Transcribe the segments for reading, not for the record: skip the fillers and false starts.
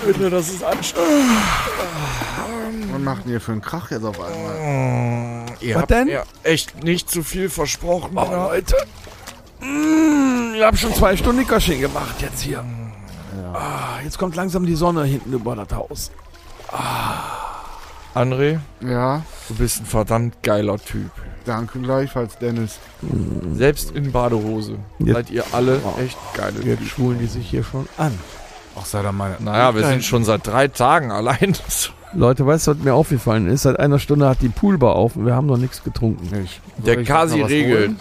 bitte, das ist anstrengend. Was macht denn ihr für einen Krach jetzt auf einmal? Ihr Was habt denn? mir echt nicht zu viel versprochen. Oh, Leute. Ich habe schon 2 Stunden Nickerchen gemacht jetzt hier. Jetzt kommt langsam die Sonne hinten über das Haus. André, Ja, du bist ein verdammt geiler Typ. danke gleichfalls, Dennis. Selbst in Badehose Jetzt- seid ihr alle echt geile Jetzt Typen. schwulen die sich hier schon an. Ach, sei doch mal. Naja, wir sind schon seit 3 Tagen allein. Leute, weißt du, was mir aufgefallen ist? Seit einer Stunde hat die Poolbar auf und wir haben noch nichts getrunken. nicht. Der Kasi regelt.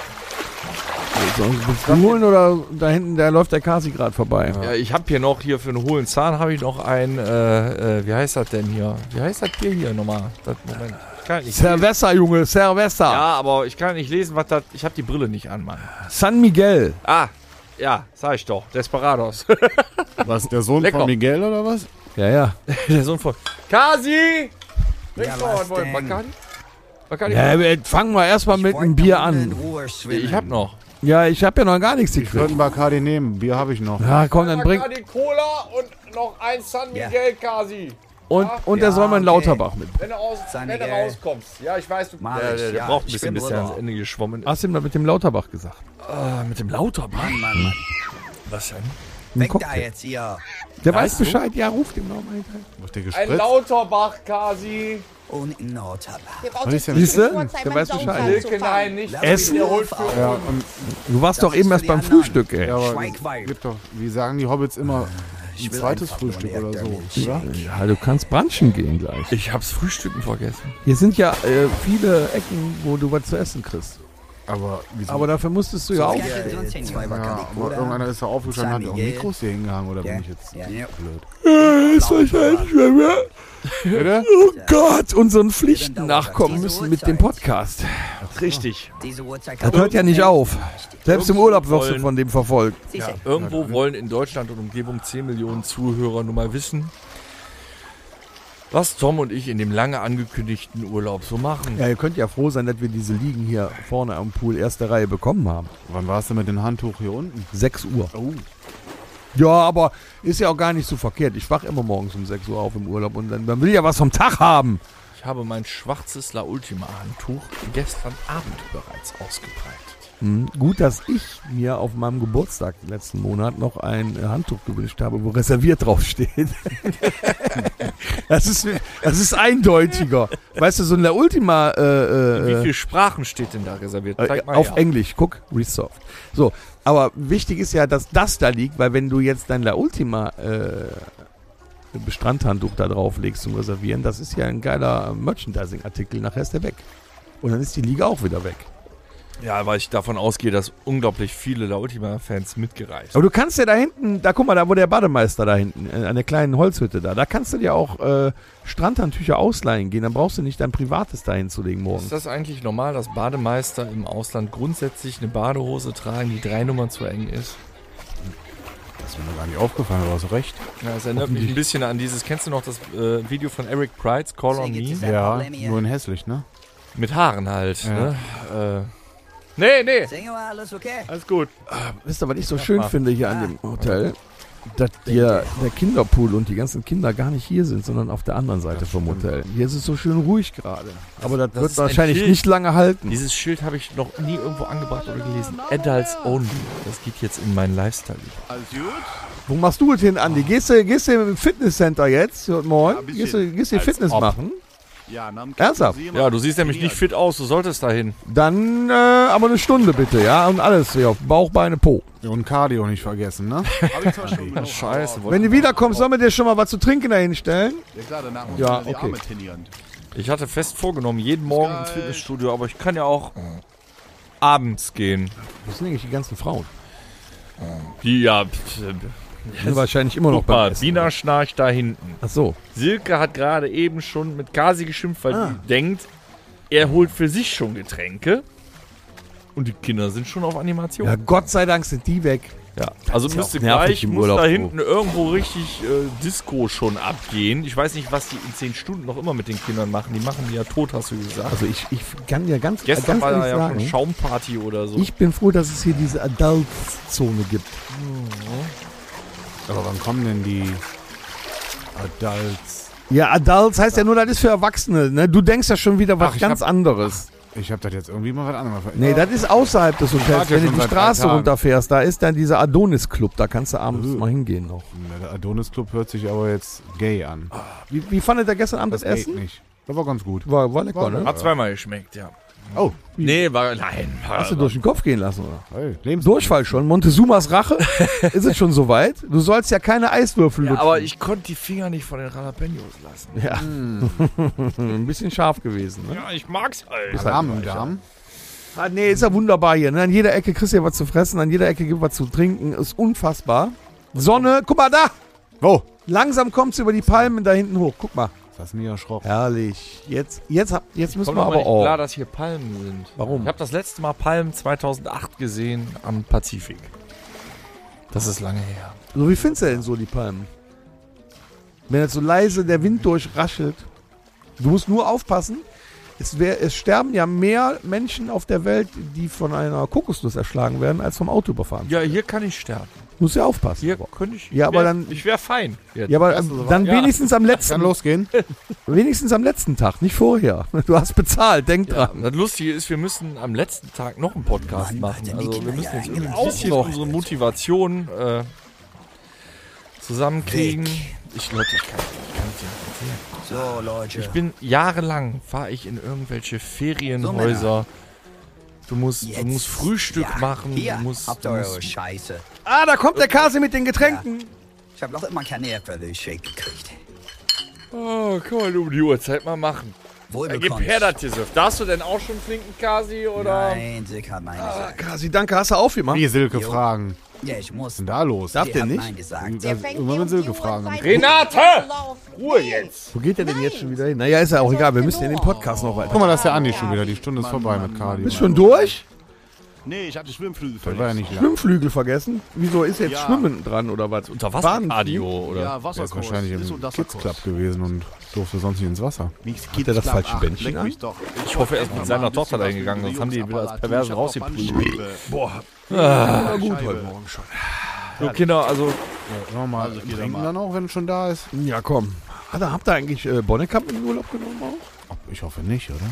Willst du holen oder da hinten, da läuft der Kasi gerade vorbei? Ja, ich habe hier noch, für einen hohlen Zahn habe ich noch ein, wie heißt das denn hier? Wie heißt das Bier hier nochmal? Moment. Ich kann nicht lesen. Cerveza, Junge, Cerveza. Ja, aber ich kann nicht lesen, was das, ich habe die Brille nicht an, Mann. San Miguel. Ah, ja, sag ich doch, Desperados. Was, der Sohn Lecker. von Miguel oder was? Ja. Der Sohn von Kasi! Ja, was denn? Bacardi? Ja, wir fangen wir erstmal mit einem Bier an. Ich hab noch. Ja, ich habe ja noch gar nichts Ich würde gekriegt. einen Bacardi nehmen. Bier habe ich noch. Ja, komm, dann bring. Bacardi Cola und noch ein San Miguel Kasi. Und der soll mal einen Lauterbach mit. Wenn du, San wenn du Miguel. rauskommst. Ja, ich weiß, Mach der ich, ja. braucht ein Ich bisschen, bin bis er drüber. ans Ende geschwommen ist. Hast du ihm da mit dem Lauterbach gesagt? Mit dem Lauterbach? Mann. Was denn? Ein Weg da Cocktail. jetzt, ihr. Der weiß Bescheid. Ja, ruft ihm noch mal. Wird der Ein gespritzt? Lauterbach Kasi. Und in Lauterbach. Was ist denn? Siehst du? Der weiß Bescheid. Silke, nein, nicht. Essen? Der holt für Ja, und, Du warst doch Das eben ist erst für beim die anderen. Frühstück, ey. ja, aber Schweigweib. gibt doch, wie sagen die Hobbits immer, ein will zweites einfach Frühstück nur oder so, Nektar oder? Ja, du kannst branchen gehen gleich. Ich hab's Frühstücken vergessen. Hier sind ja viele Ecken, wo du was zu essen kriegst. Aber wieso? Aber dafür musstest du ja auch. Ja, 2 ja, Bacardi aber Cola. irgendeiner ist da aufgestanden, hat auch San Miguel. Mikros hier hingehangen, oder Ja, bin ich jetzt ja. blöd? Ist wahrscheinlich, wenn wir, Bitte? oh Gott, unseren Pflichten nachkommen müssen mit dem Podcast. Richtig. Diese Uhrzeit Das hört ja nicht auf. Selbst im Urlaub wirst du wollen- von dem verfolgt. Ja, irgendwo wollen in Deutschland und Umgebung 10 Millionen Zuhörer nur mal wissen, was Tom und ich in dem lange angekündigten Urlaub so machen. Ja, ihr könnt ja froh sein, dass wir diese Liegen hier vorne am Pool erste Reihe bekommen haben. Wann warst du mit dem Handtuch hier unten? 6 Uhr. Oh. Ja, aber ist ja auch gar nicht so verkehrt. Ich wach immer morgens um 6 Uhr auf im Urlaub und dann man will ja was vom Tag haben. Ich habe mein schwarzes La Ultima Handtuch gestern Abend bereits ausgebreitet. Gut, dass ich mir auf meinem Geburtstag letzten Monat noch ein Handtuch gewünscht habe, wo reserviert draufsteht. das ist eindeutiger. Weißt du, so ein La Ultima Wie viele Sprachen steht denn da reserviert? Zeig mal auf her. Englisch, guck, Resoft. So, aber wichtig ist ja, dass das da liegt, weil wenn du jetzt dein La Ultima Strandhandtuch da drauflegst zum Reservieren, das ist ja ein geiler Merchandising-Artikel, nachher ist der weg. Und dann ist die Liga auch wieder weg. Ja, weil ich davon ausgehe, dass unglaublich viele La Ultima-Fans mitgereist Aber du kannst ja da hinten, da guck mal, da wo der Bademeister da hinten, an der kleinen Holzhütte da kannst du dir auch Strandhandtücher ausleihen gehen, dann brauchst du nicht dein privates da hinzulegen morgens. Ist das eigentlich normal, dass Bademeister im Ausland grundsätzlich eine Badehose tragen, die 3 Nummern zu eng ist? Das ist mir noch gar nicht aufgefallen, aber hast du recht. Ja, das erinnert mich ein bisschen an dieses, kennst du noch das Video von Eric Pride's Call on Me? Ja, nur in hässlich, ne? Mit Haaren halt, Ja. ne? Nee, Singen wir alles okay? alles gut. Wisst ihr, was ich so schön finde hier an dem Hotel? Dass der Kinderpool und die ganzen Kinder gar nicht hier sind, sondern auf der anderen Seite vom Hotel. Hier ist es so schön ruhig gerade. Aber das das wird ist ein wahrscheinlich Schild. nicht lange halten. Dieses Schild habe ich noch nie irgendwo angebracht oder gelesen. Adults only. Das geht jetzt in meinen Lifestyle über. Alles gut? Wo machst du es hin, Andi? Gehst du im Fitnesscenter jetzt heute Morgen? Ja, ein bisschen. Gehst du Als Fitness ob. machen? Ja, na, Ernsthaft? Ja, du siehst nämlich nicht fit aus, du solltest dahin. Dann aber eine Stunde bitte, ja? Und alles, ja. Bauch, Beine, Po. Ja, und Cardio nicht vergessen, ne? Hab ich zwar schon genug, Scheiße. Wenn du wiederkommst, sollen wir dir schon mal was zu trinken dahin stellen? Ja klar, danach muss Ja, man die okay. Arme trainieren. Ich hatte fest vorgenommen, jeden Morgen ins geil. Fitnessstudio, aber ich kann ja auch abends gehen. Was sind eigentlich die ganzen Frauen? Die, ja, Die sind wahrscheinlich immer noch guck mal, beim Essen. Bina schnarcht da hinten. Ach so. Silke hat gerade eben schon mit Kasi geschimpft, weil die denkt, er holt für sich schon Getränke. Und die Kinder sind schon auf Animation. Ja, Gott sei Dank sind die weg. Ja, also ist ja müsste auch nervig gleich, im muss Urlaub da so. hinten irgendwo richtig Disco schon abgehen. Ich weiß nicht, was die in 10 Stunden noch immer mit den Kindern machen. Die machen die ja tot, hast du gesagt. Also ich kann dir ganz Gestern war ehrlich da ja sagen, schon Schaumparty oder so. ich bin froh, dass es hier diese Adults-Zone gibt. Aber wann kommen denn die Adults. Ja, Adults heißt ja nur, das ist für Erwachsene. Ne? Du denkst ja schon wieder was Ach, ich ganz anderes. Ich hab das jetzt irgendwie mal was anderes. Nee, das ist außerhalb des Hotels. warte ja Wenn du schon die seit 3 Straße Tagen. runterfährst, da ist dann dieser Adonis-Club. Da kannst du abends mal hingehen noch. Der Adonis-Club hört sich aber jetzt gay an. Wie fandet ihr gestern Abend das geht Essen? nicht. Das war ganz gut. War lecker, ne? Hat zweimal geschmeckt, ja. Oh, Nee, nein. Hast du durch den Kopf gehen lassen, oder? hey, Lebens Durchfall schon. Montezumas Rache? Ist es schon soweit? Du sollst ja keine Eiswürfel Ja, lutschen. aber ich konnte die Finger nicht von den Jalapenos lassen. Ja. Ein bisschen scharf gewesen, ne? Ja, ich mag's halt. Darm im Darm. Ah, nee, ist ja wunderbar hier. Ne? An jeder Ecke kriegst du ja was zu fressen, an jeder Ecke gibt was zu trinken. Ist unfassbar. Sonne, guck mal da! Wo? Langsam kommt's über die Palmen da hinten hoch. Guck mal. Das ist nie erschrocken. Herrlich. Jetzt müssen Kommt wir aber aber nicht klar, auch. dass hier Palmen sind. Warum? Ich habe das letzte Mal Palmen 2008 gesehen am Pazifik. Das ist lange her. So, wie findest du denn so die Palmen? Wenn jetzt so leise der Wind durchraschelt. Du musst nur aufpassen. Es sterben ja mehr Menschen auf der Welt, die von einer Kokosnuss erschlagen werden, als vom Auto überfahren. Ja, hier kann ich sterben. Musst ja aufpassen. Hier könnte ich. Ja, aber dann- Ich wäre fein. Jetzt. Ja, aber dann Ja. wenigstens am Kann letzten, losgehen? wenigstens am letzten Tag, nicht vorher. Du hast bezahlt, denk Ja, dran. das Lustige ist, wir müssen am letzten Tag noch einen Podcast machen. denn die Also wir Kinder müssen ja jetzt eigentlich irgendwie auch ein bisschen noch? unsere Motivation zusammenkriegen. Leute, ich kann es dir nicht erzählen. So, Leute. Ich bin jahrelang, fahre ich in irgendwelche Ferienhäuser. Du musst Frühstück machen. Hier, Du musst, habt ihr eure Scheiße. Ah, da kommt der Kasi mit den Getränken. Ich habe noch immer keine Erdbeermilchshake gekriegt. Oh, kann man um die Uhrzeit mal machen. Gib Wohlbekommst. her das Gesöff. Darfst du denn auch schon trinken, Kasi, oder? Nein, Sick hat Nein gesagt. Kasi, danke, hast du aufgemacht? Wie Silke Jo. fragen. Ja, ich muss. Was ist denn da los? Darf Sie der hat nicht? Nein gesagt. Also, immer wenn Silke fragen. Renate! Ruhe jetzt! Wo geht der denn jetzt schon wieder hin? Naja, ist ja auch egal, wir müssen ja den Podcast noch weiter. Guck mal, da ist der Andi schon wieder. Die Stunde ist vorbei mit Cardi. Bist schon durch? Nee, ich hatte Schwimmflügel Das war ja nicht lang. Schwimmflügel vergessen? Wieso ist jetzt Ja. Schwimmen dran oder was? Unter Baden- Wassercardio, oder? Ja, Der ist Wasserkurs. wahrscheinlich Ist im und das Kids Wasserkurs. Club gewesen und durfte sonst nicht ins Wasser. Nichts Hat der das Kids falsche Club. Bändchen Leck an? mich doch. Ich hoffe, er ist mit seiner Tochter dahin gegangen, sonst haben die ihn wieder als Perverse rausgeprügelt. Boah, Gut heute Morgen schon. So, Kinder, also Sollen wir mal trinken dann auch, wenn es schon da ist? Ja, komm. Habt ihr eigentlich Bonnekamp in den Urlaub genommen auch? Ich hoffe nicht, oder?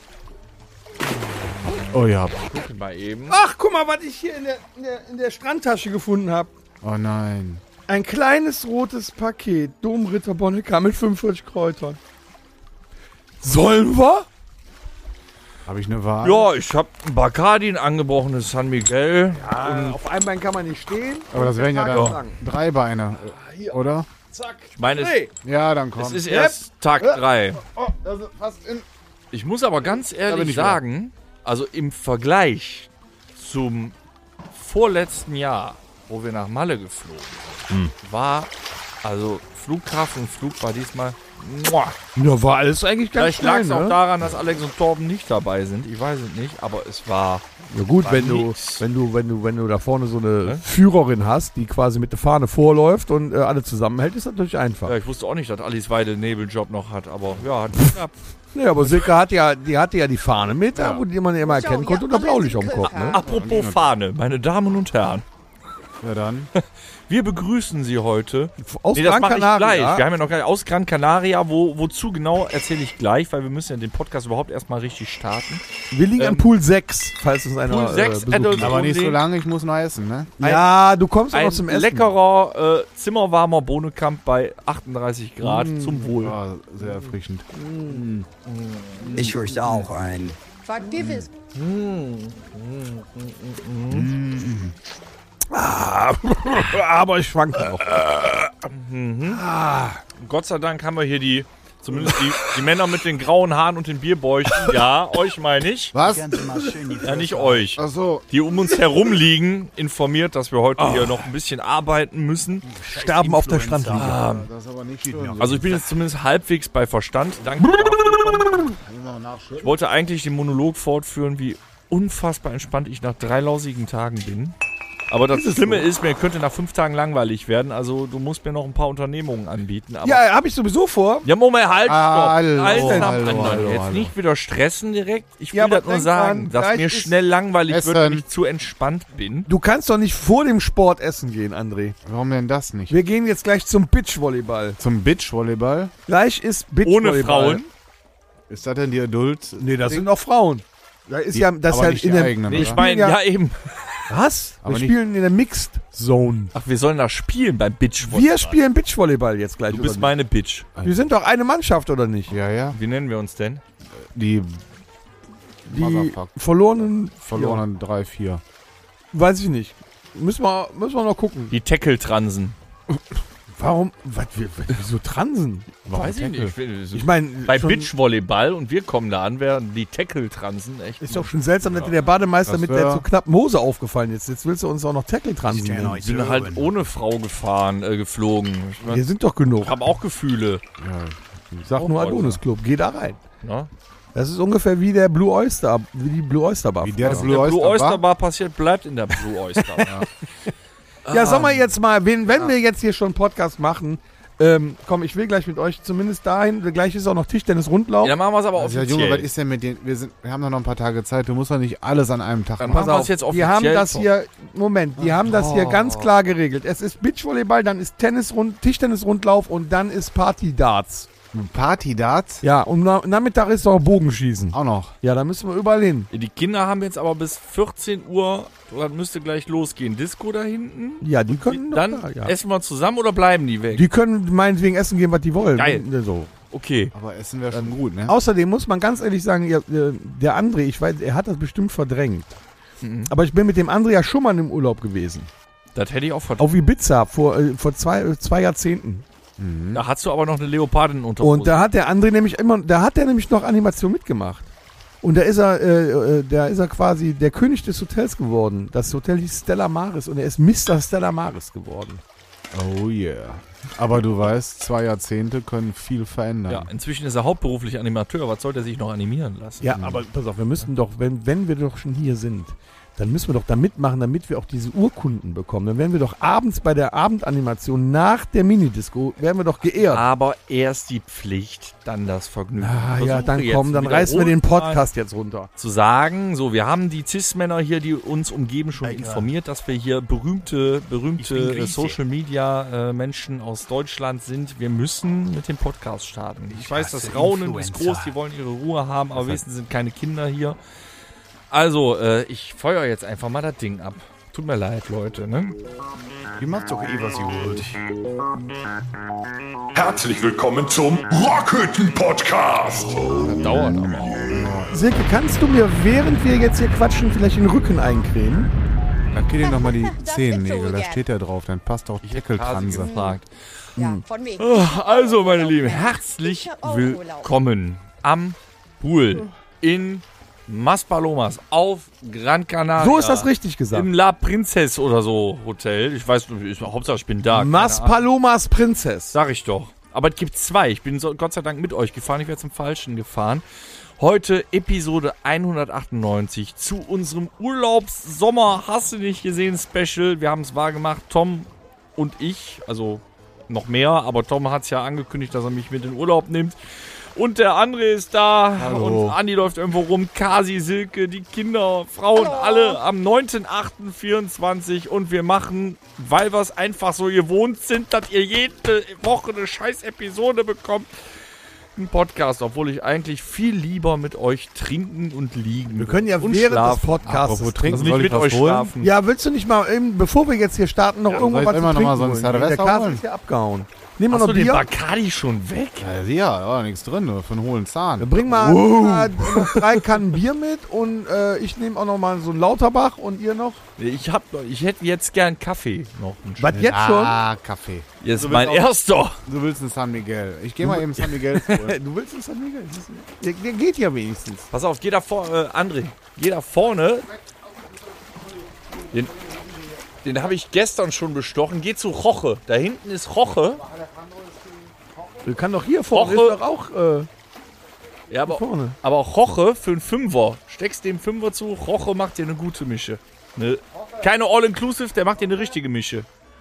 Oh ja. gucken wir eben. Ach, guck mal, was ich hier in der Strandtasche gefunden habe. Oh nein. Ein kleines rotes Paket. Domritter Bonnekamp mit 45 Kräutern. Sollen wir? Habe ich eine Wahl? Ja, ich habe ein Bacardi, ein angebrochenes San Miguel. Auf einem Bein kann man nicht stehen. Aber das wären ja Tag dann lang. 3 Beine, oder? Zack. Ich meine, Hey. Ja, dann es komm. ist erst Tag 3. Oh, das ist fast in... Ich muss aber ganz bin ehrlich ich sagen, also im Vergleich zum vorletzten Jahr, wo wir nach Malle geflogen war, also Flugkraft und Flug war diesmal. Muah. Ja, war alles eigentlich ganz Vielleicht lag es schnell, auch ne? daran, dass Alex und Torben nicht dabei sind. Ich weiß es nicht, aber es war. Ja gut, War wenn nix. du da vorne so eine Ne? Führerin hast, die quasi mit der Fahne vorläuft und alle zusammenhält, ist natürlich einfach. Ja, ich wusste auch nicht, dass Alice Weidel einen Nebeljob noch hat, aber ja, hat geklappt. Ja, aber Silke hatte ja die Fahne mit, wo die man ja immer erkennen konnte und der Blaulicht am Kopf. Ne? Apropos Fahne, meine Damen und Herren, Ja, dann. wir begrüßen Sie heute. Aus Nee, das Gran mache ich gleich. Canaria. Wir haben ja noch gar nicht aus Gran Canaria, wozu genau erzähle ich gleich, weil wir müssen ja den Podcast überhaupt erstmal richtig starten. Wir liegen an Pool 6, falls uns einer Pool 6, besucht. Adult- Aber nicht so Unbedingt. lange, ich muss noch essen, ne? Ja, du kommst auch Ein noch zum Essen. leckerer, zimmerwarmer Bohnenkamp bei 38 Grad zum Wohl. Ja, sehr erfrischend. Ich fürchte auch ein. Forgive is Aber ich schwanke noch. Gott sei Dank haben wir hier zumindest die Männer mit den grauen Haaren und den Bierbäuchen. Ja, euch meine ich. Was? Ganz immer schön die Ja, nicht euch. Ach so. Die um uns herum liegen, informiert, dass wir heute hier noch ein bisschen arbeiten müssen. Sterben auf der Strandliege. Das ist aber nicht schön. Also ich bin jetzt zumindest halbwegs bei Verstand. Danke. Ich wollte eigentlich den Monolog fortführen, wie unfassbar entspannt ich nach 3 lausigen Tagen bin. Aber das Ist es Schlimme so? ist, mir könnte nach 5 Tagen langweilig werden. Also du musst mir noch ein paar Unternehmungen anbieten. Aber Ja, habe ich sowieso vor. ja, Moment, halt, stopp. Hallo, Eins nach dem hallo, anderen. hallo, Jetzt hallo. nicht wieder stressen direkt. Ich will Ja, aber das nur denk sagen, dran, dass gleich mir ist schnell langweilig wird Essen. und ich zu entspannt bin. Du kannst doch nicht vor dem Sport essen gehen, André. Warum denn das nicht? Wir gehen jetzt gleich zum Beachvolleyball. Zum Beachvolleyball? Gleich ist Beachvolleyball. Ohne Frauen. Ist das denn die Adult? Nee, das sind auch Frauen. Da ist Die- ja, das aber halt nicht in die der. eigenen, Nee, oder? ich meine, ja. eben. Was? Aber Wir nicht- spielen in der Mixed Zone. Ach, wir sollen da spielen beim Bitchvolleyball. Wir spielen Beachvolleyball jetzt gleich. Du oder bist nicht? meine Bitch. Wir sind doch eine Mannschaft, oder nicht? Ja, ja. Wie nennen wir uns denn? Die Die Motherfuck. verlorenen. verlorenen 3-4. Ja, weiß ich nicht. Müssen wir noch gucken. Die Tackle-Transen. Warum? Wieso Transen? Weiß ich nicht. Ich meine, Bei Bitchvolleyball und wir kommen da an, werden die Tackle-Transen echt. ist doch schon seltsam, dass dir der Bademeister Das mit wär- der zu knappen Hose aufgefallen ist. Jetzt willst du uns auch noch Tackle-Transen nennen. Ich bin halt ohne Frau geflogen. Wir sind doch genug. Ich habe auch Gefühle. Ich sag nur Leute. Adonis Club. Geh da rein. Ne? Das ist ungefähr wie der Blue Oyster, wie die Blue Oyster Bar. Wie der Was in Blue der Blue Oyster Oyster Bar? Bar passiert, bleibt in der Blue Oyster. Ja, sag mal jetzt mal, wenn wir jetzt hier schon einen Podcast machen, komm, ich will gleich mit euch zumindest dahin. Gleich ist auch noch Tischtennis-Rundlauf. Ja, dann machen wir es aber Also, offiziell. Junge, was ist denn mit den... Wir haben doch noch ein paar Tage Zeit. Du musst doch nicht alles an einem Tag Dann machen. machen wir es jetzt die offiziell. haben das hier, Moment, die haben das hier ganz klar geregelt. Es ist Beachvolleyball, dann ist Tischtennis-Rundlauf und dann ist Party-Darts. Party-Darts? Ja, und Nachmittag ist noch Bogenschießen. Auch noch. Ja, da müssen wir überall hin. Die Kinder haben jetzt aber bis 14 Uhr, dann müsste gleich losgehen. Disco da hinten. Ja, die können doch Dann da, ja. essen wir zusammen oder bleiben die weg? Die können meinetwegen essen gehen, was die wollen. Geil. So. Okay. Aber Essen wäre schon gut, ne? Außerdem muss man ganz ehrlich sagen, der André, ich weiß, er hat das bestimmt verdrängt. Mhm. Aber ich bin mit dem André ja schon mal im Urlaub gewesen. Das hätte ich auch verdient. Auf Ibiza vor 2 Jahrzehnten. Da hast du aber noch eine Leopardin unter Und da hat der André nämlich noch Animation mitgemacht. Und da ist er quasi der König des Hotels geworden. Das Hotel hieß Stella Maris und er ist Mr. Stella Maris geworden. Oh yeah. Aber du weißt, 2 Jahrzehnte können viel verändern. Ja, inzwischen ist er hauptberuflich Animateur. Was sollte er sich noch animieren lassen? Ja, aber pass auf, wir müssten doch, wenn wir doch schon hier sind, dann müssen wir doch da mitmachen, damit wir auch diese Urkunden bekommen. Dann werden wir doch abends bei der Abendanimation nach der Minidisco, werden wir doch geehrt. Aber erst die Pflicht, dann das Vergnügen. Ah, Ich ja, versuche dann jetzt komm, dann reißen wir den wiederholt mal Podcast jetzt runter. zu sagen, so, wir haben die Cis-Männer hier, die uns umgeben, schon informiert, dass wir hier berühmte Social Media Menschen aus Deutschland sind. Wir müssen mit dem Podcast starten. Ich weiß, das Raunen ist groß, die wollen ihre Ruhe haben, aber wenigstens sind keine Kinder hier. Also, ich feuer jetzt einfach mal das Ding ab. Tut mir leid, Leute, ne? Die macht doch eh, was sie wollt. Herzlich willkommen zum Rockhütten-Podcast. Das dauert aber auch. Silke, kannst du mir, während wir jetzt hier quatschen, vielleicht den Rücken eincremen? Dann geht dir nochmal die Das Zehennägel, hätte da ich steht ja drauf. Dann passt auch Deckeltranse. gefragt. Ja, von wegen. Also, meine Lieben, herzlich willkommen am Pool in Maspalomas auf Gran Canaria. So ist das richtig gesagt. Im La Princess oder so Hotel. Ich weiß nicht, Hauptsache ich bin da. keine Mas Ahnung. Palomas Prinzess. Sag ich doch. Aber es gibt 2. Ich bin Gott sei Dank mit euch gefahren. Ich wäre zum Falschen gefahren. Heute Episode 198 zu unserem Urlaubs-Sommer-Hast-du-nicht-gesehen-Special. Wir haben es wahrgemacht, Tom und ich. Also noch mehr, aber Tom hat es ja angekündigt, dass er mich mit in den Urlaub nimmt. Und der André ist da. Hallo. Und Andi läuft irgendwo rum. Kasi, Silke, die Kinder, Frauen, alle am 9.8.24. Und wir machen, weil wir es einfach so gewohnt sind, dass ihr jede Woche eine scheiß Episode bekommt, einen Podcast. Obwohl ich eigentlich viel lieber mit euch trinken und liegen. Wir können ja und während schlafen. des Podcasts Apropos trinken, Also nicht soll ich mit euch was holen? schlafen. Ja, willst du nicht mal, eben, bevor wir jetzt hier starten, noch irgendwo soll ich was zu immer noch trinken mal so ein holen? Cerveza Der Kasse holen? ist ja abgehauen. Nehmen wir Hast noch du den Bier? Bacardi schon weg? Ja, da war nichts drin, nur für einen hohlen Zahn. Bring mal noch 3 Kannen Bier mit und ich nehme auch noch mal so einen Lauterbach und ihr noch. Ich hätte jetzt gern Kaffee noch. Was jetzt schon? Ah, Kaffee. Jetzt Du mein willst auch- erster. Du willst einen San Miguel. Ich gehe mal eben San Miguel holen. Du willst uns das nicht? Der geht ja wenigstens. Pass auf, geh da vorne, André, geh da vorne. Den habe ich gestern schon bestochen. Geh zu Roche. Da hinten ist Roche. Du kann doch hier vorne, Woche- ist doch auch Ja, aber vorne. auch Roche für einen Fünfer. Steckst dem Fünfer zu, Roche macht dir eine gute Mische. Ne? Keine All-Inclusive, der macht dir eine richtige Mische.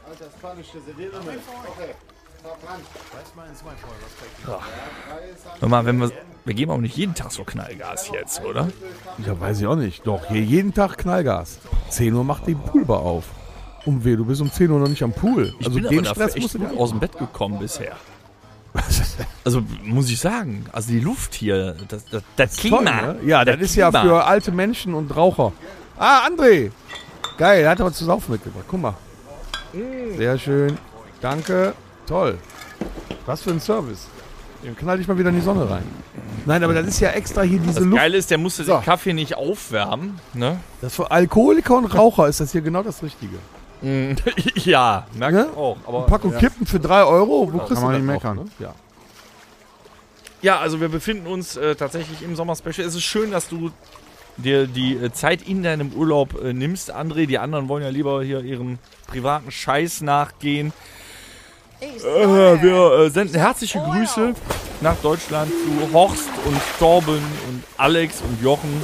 Hör mal, wir geben auch nicht jeden Tag so Knallgas jetzt, oder? Ja, weiß ich auch nicht. Doch, hier jeden Tag Knallgas. 10 Uhr macht die Poolbar auf. Du bist um 10 Uhr noch nicht am Pool. Ich Also bin den aber dafür Stress echt musst du gut dir aus dem Bett gekommen bisher. Also muss ich sagen, also die Luft hier, das Klima. Toll, ne? Ja, das das ist ja Klima. für alte Menschen und Raucher. Ah, André! Geil, er hat aber zu saufen mitgebracht. Guck mal. Sehr schön. Danke. Toll. Was für ein Service. Dann knall ich mal wieder in die Sonne rein. Nein, aber das ist ja extra hier diese Das Luft. Geile ist, der musste den Kaffee nicht aufwärmen, ne? Das für Alkoholiker und Raucher ist das hier genau das Richtige. Ja, merke Ne? ich auch. Aber Eine Packung Kippen für 3 Euro. Wo kriegst man du nicht das noch, meckern. ne? Ja. ja, also wir befinden uns tatsächlich im Sommerspecial. Es ist schön, dass du dir die Zeit in deinem Urlaub nimmst, André. Die anderen wollen ja lieber hier ihrem privaten Scheiß nachgehen. Wir senden herzliche Grüße nach Deutschland zu Horst und Torben und Alex und Jochen.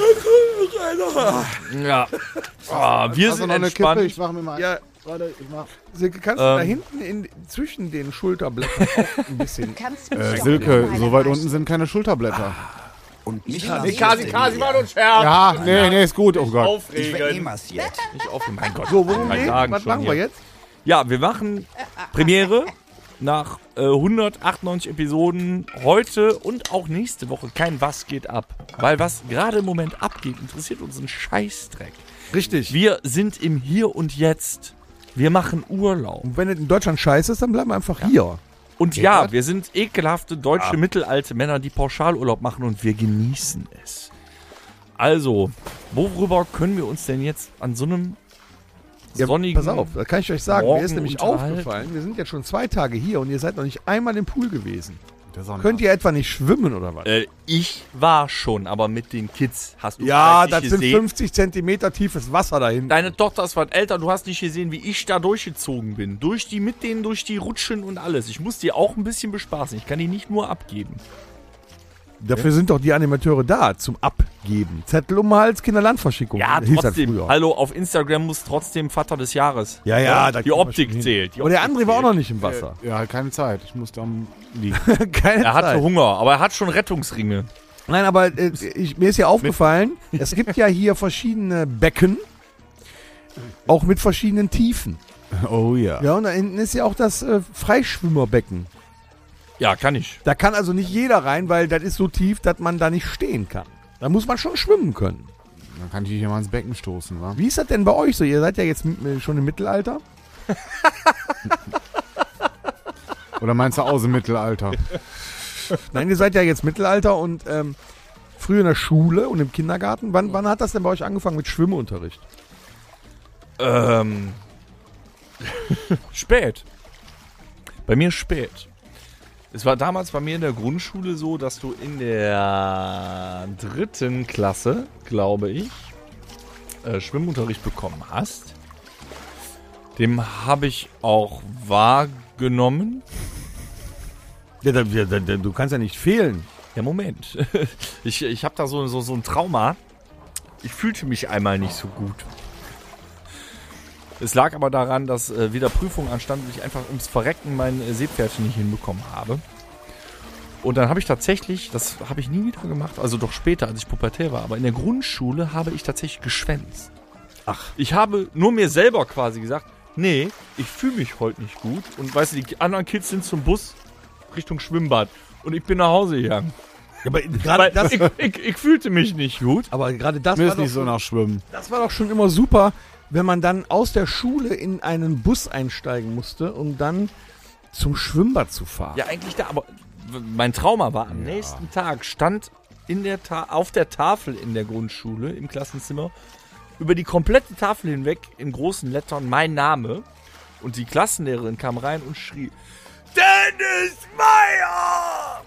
Ja. Wir Hast du sind noch eine entspannt. Kippe? Ich mach mir mal. Ja. Warte, ich mach. Silke, kannst du da hinten zwischen den Schulterblättern auch ein bisschen... Silke, so weit unten sind keine Schulterblätter. Und mich Kasi war uns Scherz. Ja, nee, ist gut. Oh Gott. Ich werde Aufregen. massiert. Nicht aufregen. Mein Gott. So, worum Drei geht's? Tagen Was schon machen wir hier. jetzt? Ja, wir machen Premiere nach 198 Episoden heute und auch nächste Woche kein Was geht ab. Weil was gerade im Moment abgeht, interessiert uns ein Scheißdreck. Richtig. Wir sind im Hier und Jetzt. Wir machen Urlaub. Und wenn es in Deutschland scheiße ist, dann bleiben wir einfach hier. Und ja, wir sind ekelhafte deutsche mittelalte Männer, die Pauschalurlaub machen und wir genießen es. Also, worüber können wir uns denn jetzt an so einem sonnigen... Pass auf, da kann ich euch sagen, Morgen mir ist nämlich unterhalten. aufgefallen, wir sind jetzt schon 2 Tage hier und ihr seid noch nicht einmal im Pool gewesen. Der Sonne. Könnt ihr etwa nicht schwimmen oder was? Ich war schon, aber mit den Kids hast du Ja, vielleicht das nicht sind gesehen. 50 Zentimeter tiefes Wasser dahin. Deine Tochter ist was älter, du hast nicht gesehen, wie ich da durchgezogen bin. Durch die Rutschen und alles. Ich muss die auch ein bisschen bespaßen. Ich kann die nicht nur abgeben. Dafür sind doch die Animateure da, zum Abgeben. Zettel um den Hals, Kinderlandverschickung. Ja, Hieß das trotzdem. früher. Hallo, auf Instagram muss trotzdem Vater des Jahres. Ja, da Die kommen wir Optik schon hin. zählt. Die Aber der Optik andere war auch zählt. noch nicht im Wasser. Ja, keine Zeit. Ich musste am liegen. Keine Er hatte Zeit. Hunger, aber er hat schon Rettungsringe. Nein, aber mir ist ja aufgefallen, es gibt ja hier verschiedene Becken, auch mit verschiedenen Tiefen. Oh ja. Ja, und da hinten ist ja auch das Freischwimmerbecken. Ja, kann ich. Da kann also nicht jeder rein, weil das ist so tief, dass man da nicht stehen kann. Da muss man schon schwimmen können. Dann kann ich hier mal ins Becken stoßen, wa? Wie ist das denn bei euch so? Ihr seid ja jetzt schon im Mittelalter. Oder meinst du aus dem Mittelalter? Nein, ihr seid ja jetzt Mittelalter und früher in der Schule und im Kindergarten. Wann hat das denn bei euch angefangen mit Schwimmunterricht? Spät. Bei mir spät. Es war damals bei mir in der Grundschule so, dass du in der 3. Klasse, glaube ich, Schwimmunterricht bekommen hast. Dem habe ich auch wahrgenommen. Ja, du kannst ja nicht fehlen. Ja, Moment. Ich habe da so ein Trauma. Ich fühlte mich einmal nicht so gut. Es lag aber daran, dass wieder Prüfung anstand und ich einfach ums Verrecken mein Seepferdchen nicht hinbekommen habe. Und dann habe ich tatsächlich, das habe ich nie wieder gemacht, also doch später, als ich pubertär war, aber in der Grundschule habe ich tatsächlich geschwänzt. Ach. Ich habe nur mir selber quasi gesagt, nee, ich fühle mich heute nicht gut. Und weißt du, die anderen Kids sind zum Bus Richtung Schwimmbad. Und ich bin nach Hause gegangen. Ja, aber Weil gerade das, ich fühlte mich nicht gut. aber gerade das Mir war ist doch nicht so nach Schwimmen. das war doch schon immer super, wenn man dann aus der Schule in einen Bus einsteigen musste, um dann zum Schwimmbad zu fahren. Ja, eigentlich da, aber mein Trauma war, am nächsten Tag stand auf der Tafel in der Grundschule, im Klassenzimmer, über die komplette Tafel hinweg in großen Lettern mein Name. Und die Klassenlehrerin kam rein und schrie, Dennis Meyer!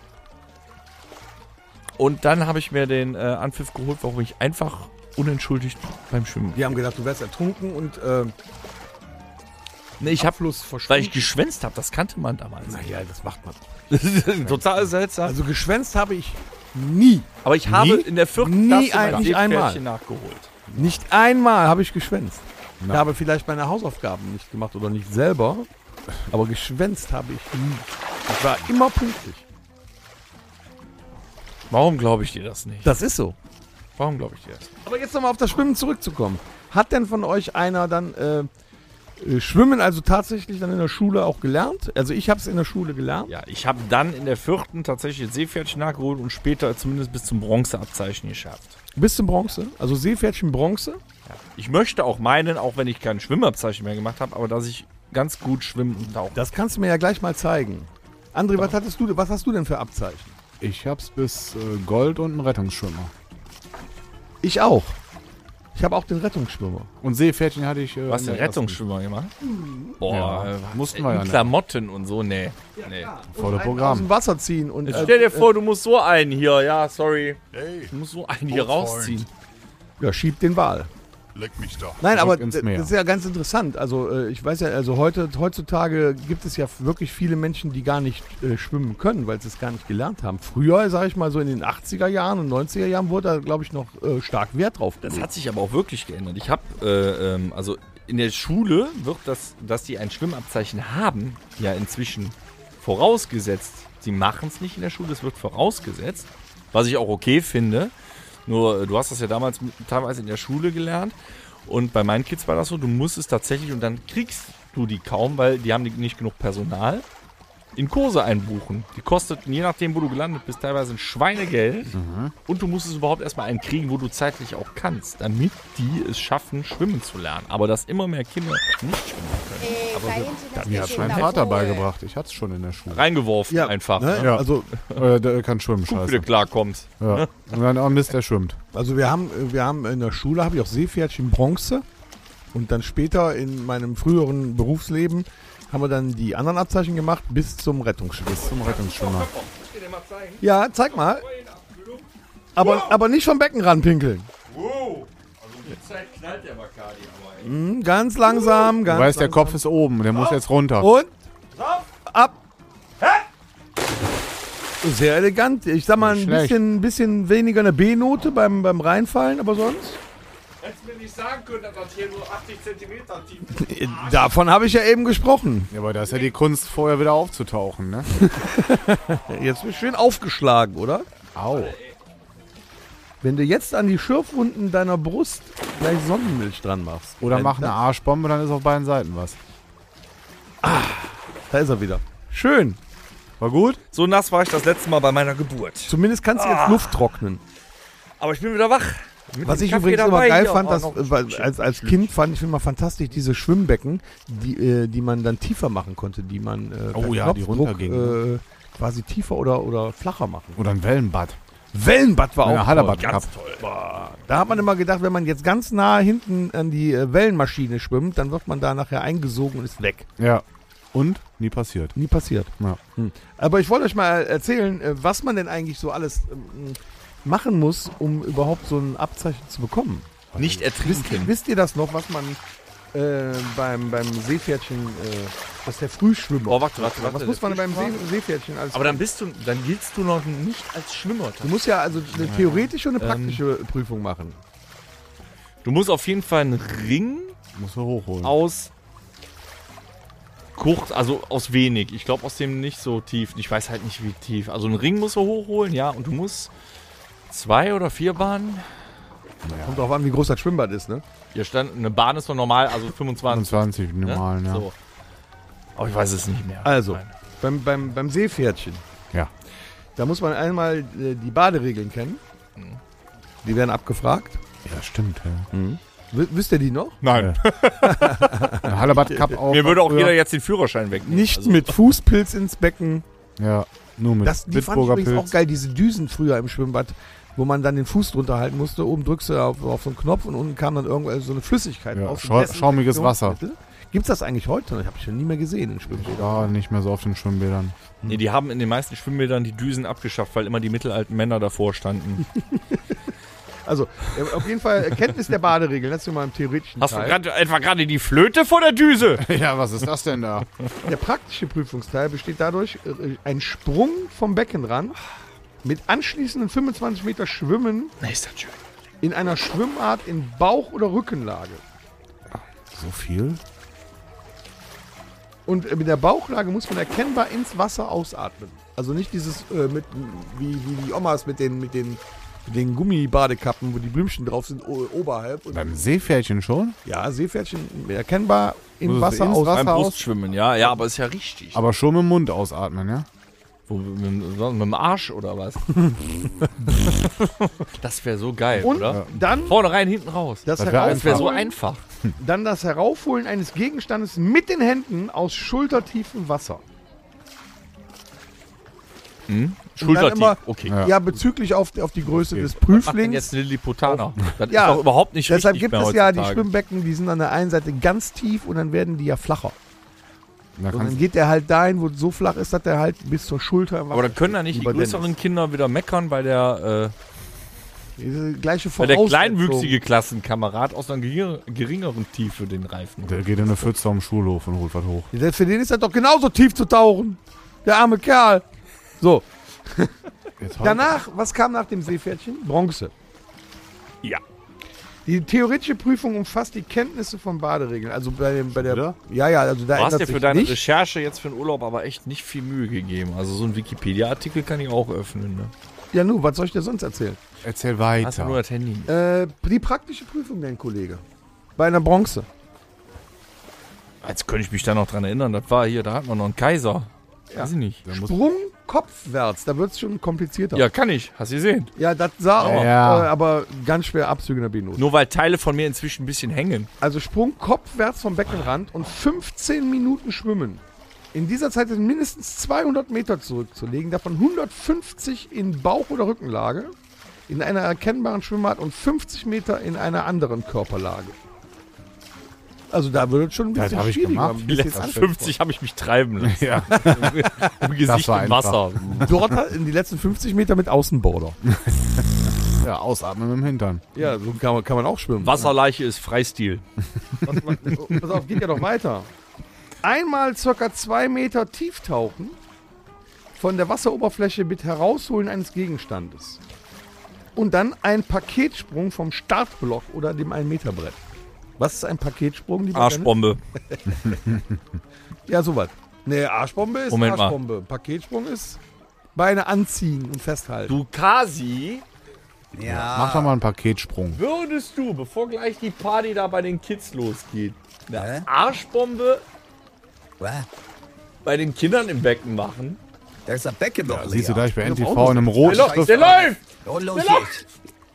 Und dann habe ich mir den Anpfiff geholt, warum ich einfach unentschuldigt beim Schwimmen. Die haben gedacht, du wärst ertrunken und Nee, ich habe Abfluss weil verschwunden. ich geschwänzt habe, das kannte man damals. Naja, das macht man. Das ist total seltsam. Also geschwänzt habe ich nie. Aber ich habe in der 4. Nie Klasse mein nicht einmal. Seepferdchen nachgeholt. Nicht einmal habe ich geschwänzt. Ich habe vielleicht meine Hausaufgaben nicht gemacht oder nicht selber, aber geschwänzt habe ich nie. Ich war immer pünktlich. Warum glaube ich dir das nicht? Das ist so. Warum glaube ich dir das nicht? Aber jetzt nochmal auf das Schwimmen zurückzukommen. Hat denn von euch einer dann Schwimmen also tatsächlich dann in der Schule auch gelernt? Also ich habe es in der Schule gelernt. Ja, ich habe dann in der 4. tatsächlich das Seepferdchen nachgeholt und später zumindest bis zum Bronzeabzeichen geschafft. Bis zum Bronze? Also Seepferdchen Bronze? Ja. Ich möchte auch meinen, auch wenn ich kein Schwimmabzeichen mehr gemacht habe, aber dass ich ganz gut schwimmen und tauchen. Das kannst du mir ja gleich mal zeigen. André, was hast du denn für Abzeichen? Ich hab's bis Gold und einen Rettungsschwimmer. Ich auch. Ich habe auch den Rettungsschwimmer. Und Seepferdchen hatte ich... Was in den der Rettungsschwimmer gemacht? Boah, Ja, mussten wir ja nicht. Klamotten und so, nee. Volle Aus Programm. dem Wasser ziehen. Und, Jetzt stell dir vor, du musst so einen hier, ja, sorry. Du musst so einen hier rausziehen. ja, schieb den Wal. Leck mich doch. Nein, aber ins das Meer. ist ja ganz interessant. Also ich weiß ja, also heutzutage gibt es ja wirklich viele Menschen, die gar nicht schwimmen können, weil sie es gar nicht gelernt haben. Früher, sage ich mal, so in den 80er Jahren und 90er Jahren wurde da, glaube ich, noch stark Wert drauf Das gelegt. hat sich aber auch wirklich geändert. Ich habe, also in der Schule wird das, dass die ein Schwimmabzeichen haben, ja inzwischen vorausgesetzt. Sie machen es nicht in der Schule, es wird vorausgesetzt, was ich auch okay finde. Nur, du hast das ja damals teilweise in der Schule gelernt und bei meinen Kids war das so, du musst es tatsächlich und dann kriegst du die kaum, weil die haben nicht genug Personal, in Kurse einbuchen. Die kosteten, je nachdem, wo du gelandet bist, teilweise ein Schweinegeld und du musst es überhaupt erstmal einen kriegen, wo du zeitlich auch kannst, damit die es schaffen, schwimmen zu lernen. Aber dass immer mehr Kinder nicht schwimmen können. Mir hat mein Vater beigebracht. Ich hatte es schon in der Schule. Reingeworfen einfach. Ne? Ja. Also, Der kann schwimmen, Guck, wie du scheiße. klarkommst. Ja. Und dann, oh Mist, der schwimmt. also wir haben in der Schule, habe ich auch Seepferdchen Bronze und dann später in meinem früheren Berufsleben haben wir dann die anderen Abzeichen gemacht bis zum Rettungsschwimmer. Zum Rettungsschwimmer. Ja, zeig mal. Aber nicht vom Becken ranpinkeln. Wow. Also die Zeit knallt der Bacardi aber. Ganz langsam, Du ganz weißt, der langsam. Kopf ist oben. Der muss jetzt runter. Und ab. Sehr elegant. Ich sag mal, Nicht ein schlecht. bisschen weniger eine B-Note beim Reinfallen, aber sonst. Hättest mir nicht sagen können, dass das hier nur 80 Zentimeter tief ist. Davon habe ich ja eben gesprochen. Ja, aber da ist ja die Kunst, vorher wieder aufzutauchen, ne? Jetzt wird schön aufgeschlagen, oder? Au. Wenn du jetzt an die Schürfwunden deiner Brust gleich Sonnenmilch dran machst. Oder mach eine da, Arschbombe, dann ist auf beiden Seiten was. da ist er wieder. Schön. War gut? So nass war ich das letzte Mal bei meiner Geburt. Zumindest kannst du jetzt Luft trocknen. Aber ich bin wieder wach. Mit Was dem ich Kaffee übrigens immer dabei geil hier. fand, Oh, dass, noch ein weil Stückchen. als Kind fand ich immer fantastisch diese Schwimmbecken, die man dann tiefer machen konnte, die man per Oh ja, die Knopfdruck, runtergingen, quasi tiefer oder flacher machen. Oder ein Wellenbad. Wellenbad war Eine auch Hallerbad toll. gehabt. Da hat man immer gedacht, wenn man jetzt ganz nah hinten an die Wellenmaschine schwimmt, dann wird man da nachher eingesogen und ist weg. Ja. Und? Nie passiert. Nie passiert. Ja. Aber ich wollte euch mal erzählen, was man denn eigentlich so alles machen muss, um überhaupt so ein Abzeichen zu bekommen. Nicht ertrinken. Wisst ihr das noch, was man beim Seepferdchen, das ist der Frühschwimmer. Oh, warte. Was muss man beim Seepferdchen alles Aber dann giltst du noch nicht als Schwimmer. Du musst ja also eine theoretische und eine praktische Prüfung machen. Du musst auf jeden Fall einen Ring Muss man hochholen. aus kurz, also aus wenig. Ich glaube aus dem nicht so tief. Ich weiß halt nicht wie tief. Also einen Ring musst du hochholen, ja. Und du musst 2 oder 4 Bahnen. Kommt drauf an, wie groß das Schwimmbad ist, ne? Hier stand, eine Bahn ist doch normal, also 25. 25 normal, ne? ja. So. Aber ich weiß es nicht mehr. Also, Nein. beim Seepferdchen, Ja. da muss man einmal die Baderegeln kennen. Die werden abgefragt. Ja, stimmt. Ja. Wisst ihr die noch? Nein. Ein Hallerbad Cup auch. Mir würde auch jeder jetzt den Führerschein wegnehmen. Nicht Also, mit Fußpilz ins Becken. Ja, nur mit Die fand ich Bitburger übrigens Pilz. auch geil, diese Düsen früher im Schwimmbad, wo man dann den Fuß drunter halten musste. Oben drückst du auf so einen Knopf und unten kam dann irgendwo so eine Flüssigkeit Ja, raus. schaumiges Wasser. Gibt's das eigentlich heute? Ich habe schon nie mehr gesehen in Schwimmbädern. Ja, nicht mehr so auf den Schwimmbädern. Nee, die haben in den meisten Schwimmbädern die Düsen abgeschafft, weil immer die mittelalten Männer davor standen. Also, auf jeden Fall Kenntnis der Baderegeln, das ist schon mal im theoretischen Hast du Teil. etwa gerade die Flöte vor der Düse? Ja, was ist das denn da? Der praktische Prüfungsteil besteht dadurch, ein Sprung vom Beckenrand mit anschließenden 25 Meter Schwimmen Na, ist das schön. in einer Schwimmart in Bauch- oder Rückenlage. So viel? Und mit der Bauchlage muss man erkennbar ins Wasser ausatmen. Also nicht dieses, wie die Omas mit den Gummibadekappen, wo die Blümchen drauf sind, oberhalb. Und Beim Seepferdchen schon? ja, Seepferdchen erkennbar im Muss es Wasser ins aus. Wasser Beim aus? Brustschwimmen, ja, aber ist ja richtig. Aber schon mit dem Mund ausatmen, ja? Mit dem Arsch oder was? Das wäre so geil, Und oder? dann Vorne rein, hinten raus. das wär Das wäre so Herausholen, einfach. dann das Heraufholen eines Gegenstandes mit den Händen aus schultertiefem Wasser. Schultertief, immer- okay. Ja. Ja, bezüglich auf die Größe des Was macht denn Prüflings. jetzt ein Lilliputaner? Das Ja, ist doch überhaupt nicht Deshalb richtig gibt mehr es ja die heutzutage. Schwimmbecken, die sind an der einen Seite ganz tief und dann werden die ja flacher. Da Und kannst dann geht der halt dahin, wo es so flach ist, dass der halt bis zur Schulter im Wasser Aber dann können da nicht die Lieber größeren Dennis. Kinder wieder meckern, weil der Diese gleiche Weil der Voraussetzung. kleinwüchsige Klassenkamerad aus einer geringeren Tiefe den Reifen. Der geht in eine Pfütze am Schulhof und holt was hoch. Ja, für den ist das doch genauso tief zu tauchen. Der arme Kerl. So, Jetzt danach, was kam nach dem Seepferdchen? Bronze. Ja. Die theoretische Prüfung umfasst die Kenntnisse von Baderegeln. Also bei der. Wieder? Ja, also da Du hast ändert dir sich für deine nicht. Recherche jetzt für den Urlaub aber echt nicht viel Mühe gegeben. Also so ein Wikipedia-Artikel kann ich auch öffnen. Ne? Ja, nu, was soll ich dir sonst erzählen? Erzähl Hast du nur weiter. das Handy? Die praktische Prüfung, dein Kollege. Bei einer Bronze. Jetzt könnte ich mich da noch dran erinnern. Das war hier, da hat man noch einen Kaiser. Ja. Weiß ich nicht. Sprung kopfwärts, da wird es schon komplizierter. Ja, kann ich. Hast du gesehen? Ja, das sah auch, Ja. aber ganz schwer Abzüge in der Benote. Nur weil Teile von mir inzwischen ein bisschen hängen. Also Sprung kopfwärts vom Beckenrand und 15 Minuten schwimmen. In dieser Zeit sind mindestens 200 Meter zurückzulegen, davon 150 in Bauch- oder Rückenlage, in einer erkennbaren Schwimmart und 50 Meter in einer anderen Körperlage. Also da wird es schon ein Das bisschen hab ich schwieriger. gemacht. ein Die bisschen letzten anspruchsvoll. 50 habe ich mich treiben lassen. Ja, Im Gesicht war im Wasser. Dort in die letzten 50 Meter mit Außenborder. ja, ausatmen mit dem Hintern. Ja, so kann man auch schwimmen. Wasserleiche ist Freistil. Pass auf, geht ja noch weiter. Einmal ca. 2 Meter tief tauchen von der Wasseroberfläche mit Herausholen eines Gegenstandes. Und dann ein Paketsprung vom Startblock oder dem 1-Meter-Brett. Was ist ein Paketsprung? Lieber Arschbombe. Dennis? Ja, sowas. Nee, Arschbombe ist Moment mal. Arschbombe. Paketsprung ist Beine anziehen und festhalten. Du Kasi, Ja. Mach doch mal einen Paketsprung. würdest du, bevor gleich die Party da bei den Kids losgeht, Hä? eine Arschbombe Was? bei den Kindern im Becken machen? Da ist das Becken doch Siehst du da, leer. ich bei NTV in einem roten Der Schrift. läuft! Und los geht's.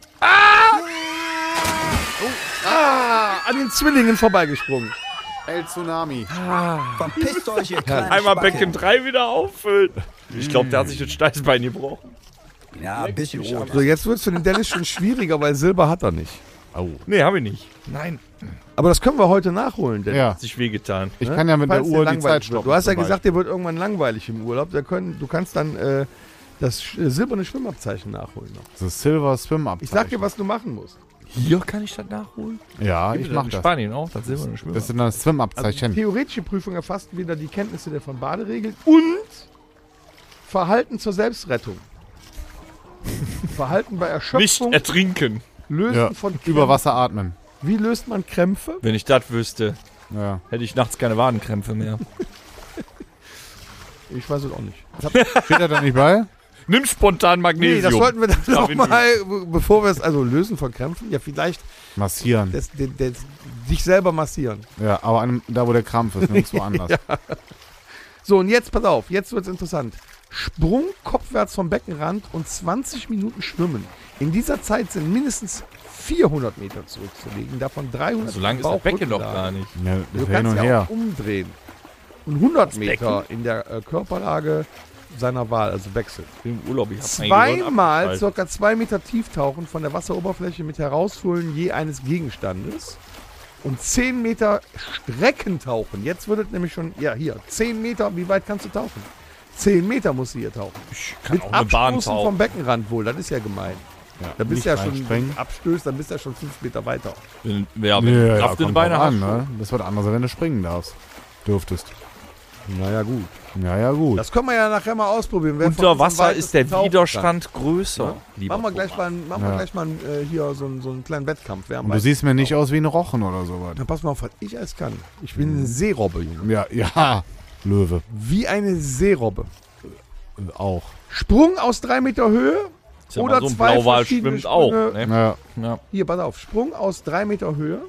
An den Zwillingen vorbeigesprungen. El Tsunami. Verpisst euch, ihr kleinen Einmal Spacken. Becken 3 wieder auffüllen. Ich glaube, der hat sich das Steißbein gebrochen. Ja, ein bisschen rot. So, jetzt wird es für den Dennis schon schwieriger, weil Silber hat er nicht. Nee, habe ich nicht. Nein. Aber das können wir heute nachholen, Dennis. Ja, Hat sich wehgetan. ich kann ja mit der Falls dir Uhr die langweilig Zeit wird. stoppen. Du hast ja dabei. gesagt, dir wird irgendwann langweilig im Urlaub. Du kannst dann das silberne Schwimmabzeichen nachholen noch. Das ist Silver Swim Up. Ich sag dir, was du machen musst. Hier kann ich das nachholen? Ja, ich mach in das. Spanien auch, das silberne Schwimmer. Das sind das Swim-Abzeichen. Theoretische Prüfung erfasst wieder die Kenntnisse der von Baderegeln und Verhalten zur Selbstrettung. Verhalten bei Nicht Erschöpfung, ertrinken. Lösen Ja, von Krämpfen. über Wasser atmen. Wie löst man Krämpfe? Wenn ich das wüsste, Ja. hätte ich nachts keine Wadenkrämpfe mehr. Ich weiß es auch nicht. Steht er da nicht bei? Nimm spontan Magnesium. Nee, das sollten wir dann Vitamin nochmal, bevor wir es, also lösen von Krämpfen, ja vielleicht Massieren. sich selber massieren. Ja, aber da, wo der Krampf ist, nirgendwo anders. So, und jetzt, pass auf, jetzt wird's interessant. Sprung kopfwärts vom Beckenrand und 20 Minuten schwimmen. In dieser Zeit sind mindestens 400 Meter zurückzulegen, davon 300 So lang ist das Becken doch gar nicht. Ja, Du hin kannst und ja her. auch umdrehen. Und 100 Meter Becken? in der Körperlage seiner Wahl, also wechseln. Im Urlaub, ich hab's Zweimal ca. 2 Meter tief tauchen von der Wasseroberfläche mit Herausholen je eines Gegenstandes. Und 10 Meter Strecken tauchen. Jetzt wird es nämlich schon, ja hier, 10 Meter, wie weit kannst du tauchen? 10 Meter musst du hier tauchen. Ich kann Mit auch eine Bahn Abstoßen vom tauchen. Beckenrand wohl, das ist ja gemein. Da bist nicht du ja schon, reinspringen. abstößt, dann bist du ja schon 5 Meter weiter. Wenn du Ja, Kraft in den kommt Beinen drauf hast. an, ne? Das wird anders, wenn du springen darfst. Dürftest. Naja, gut. Ja, gut. Das können wir ja nachher mal ausprobieren. Wer von Unter uns am Wasser ist der weitesten tauchen Widerstand größer. kann. lieber Machen wir Thomas. gleich mal hier so einen kleinen Wettkampf. Wer am Und du weitesten siehst mir nicht taucht. aus wie ein Rochen oder sowas. Dann pass mal auf, was ich alles kann. Ich bin eine Seerobbe, Junge. Ja, Löwe. Wie eine Seerobbe. Auch. Sprung aus 3 Meter Höhe Ist ja oder mal so ein zwei Blauwal verschiedene schwimmt auch. Sprünge. Ne? Ja. Ja. Hier, pass auf. Sprung aus 3 Meter Höhe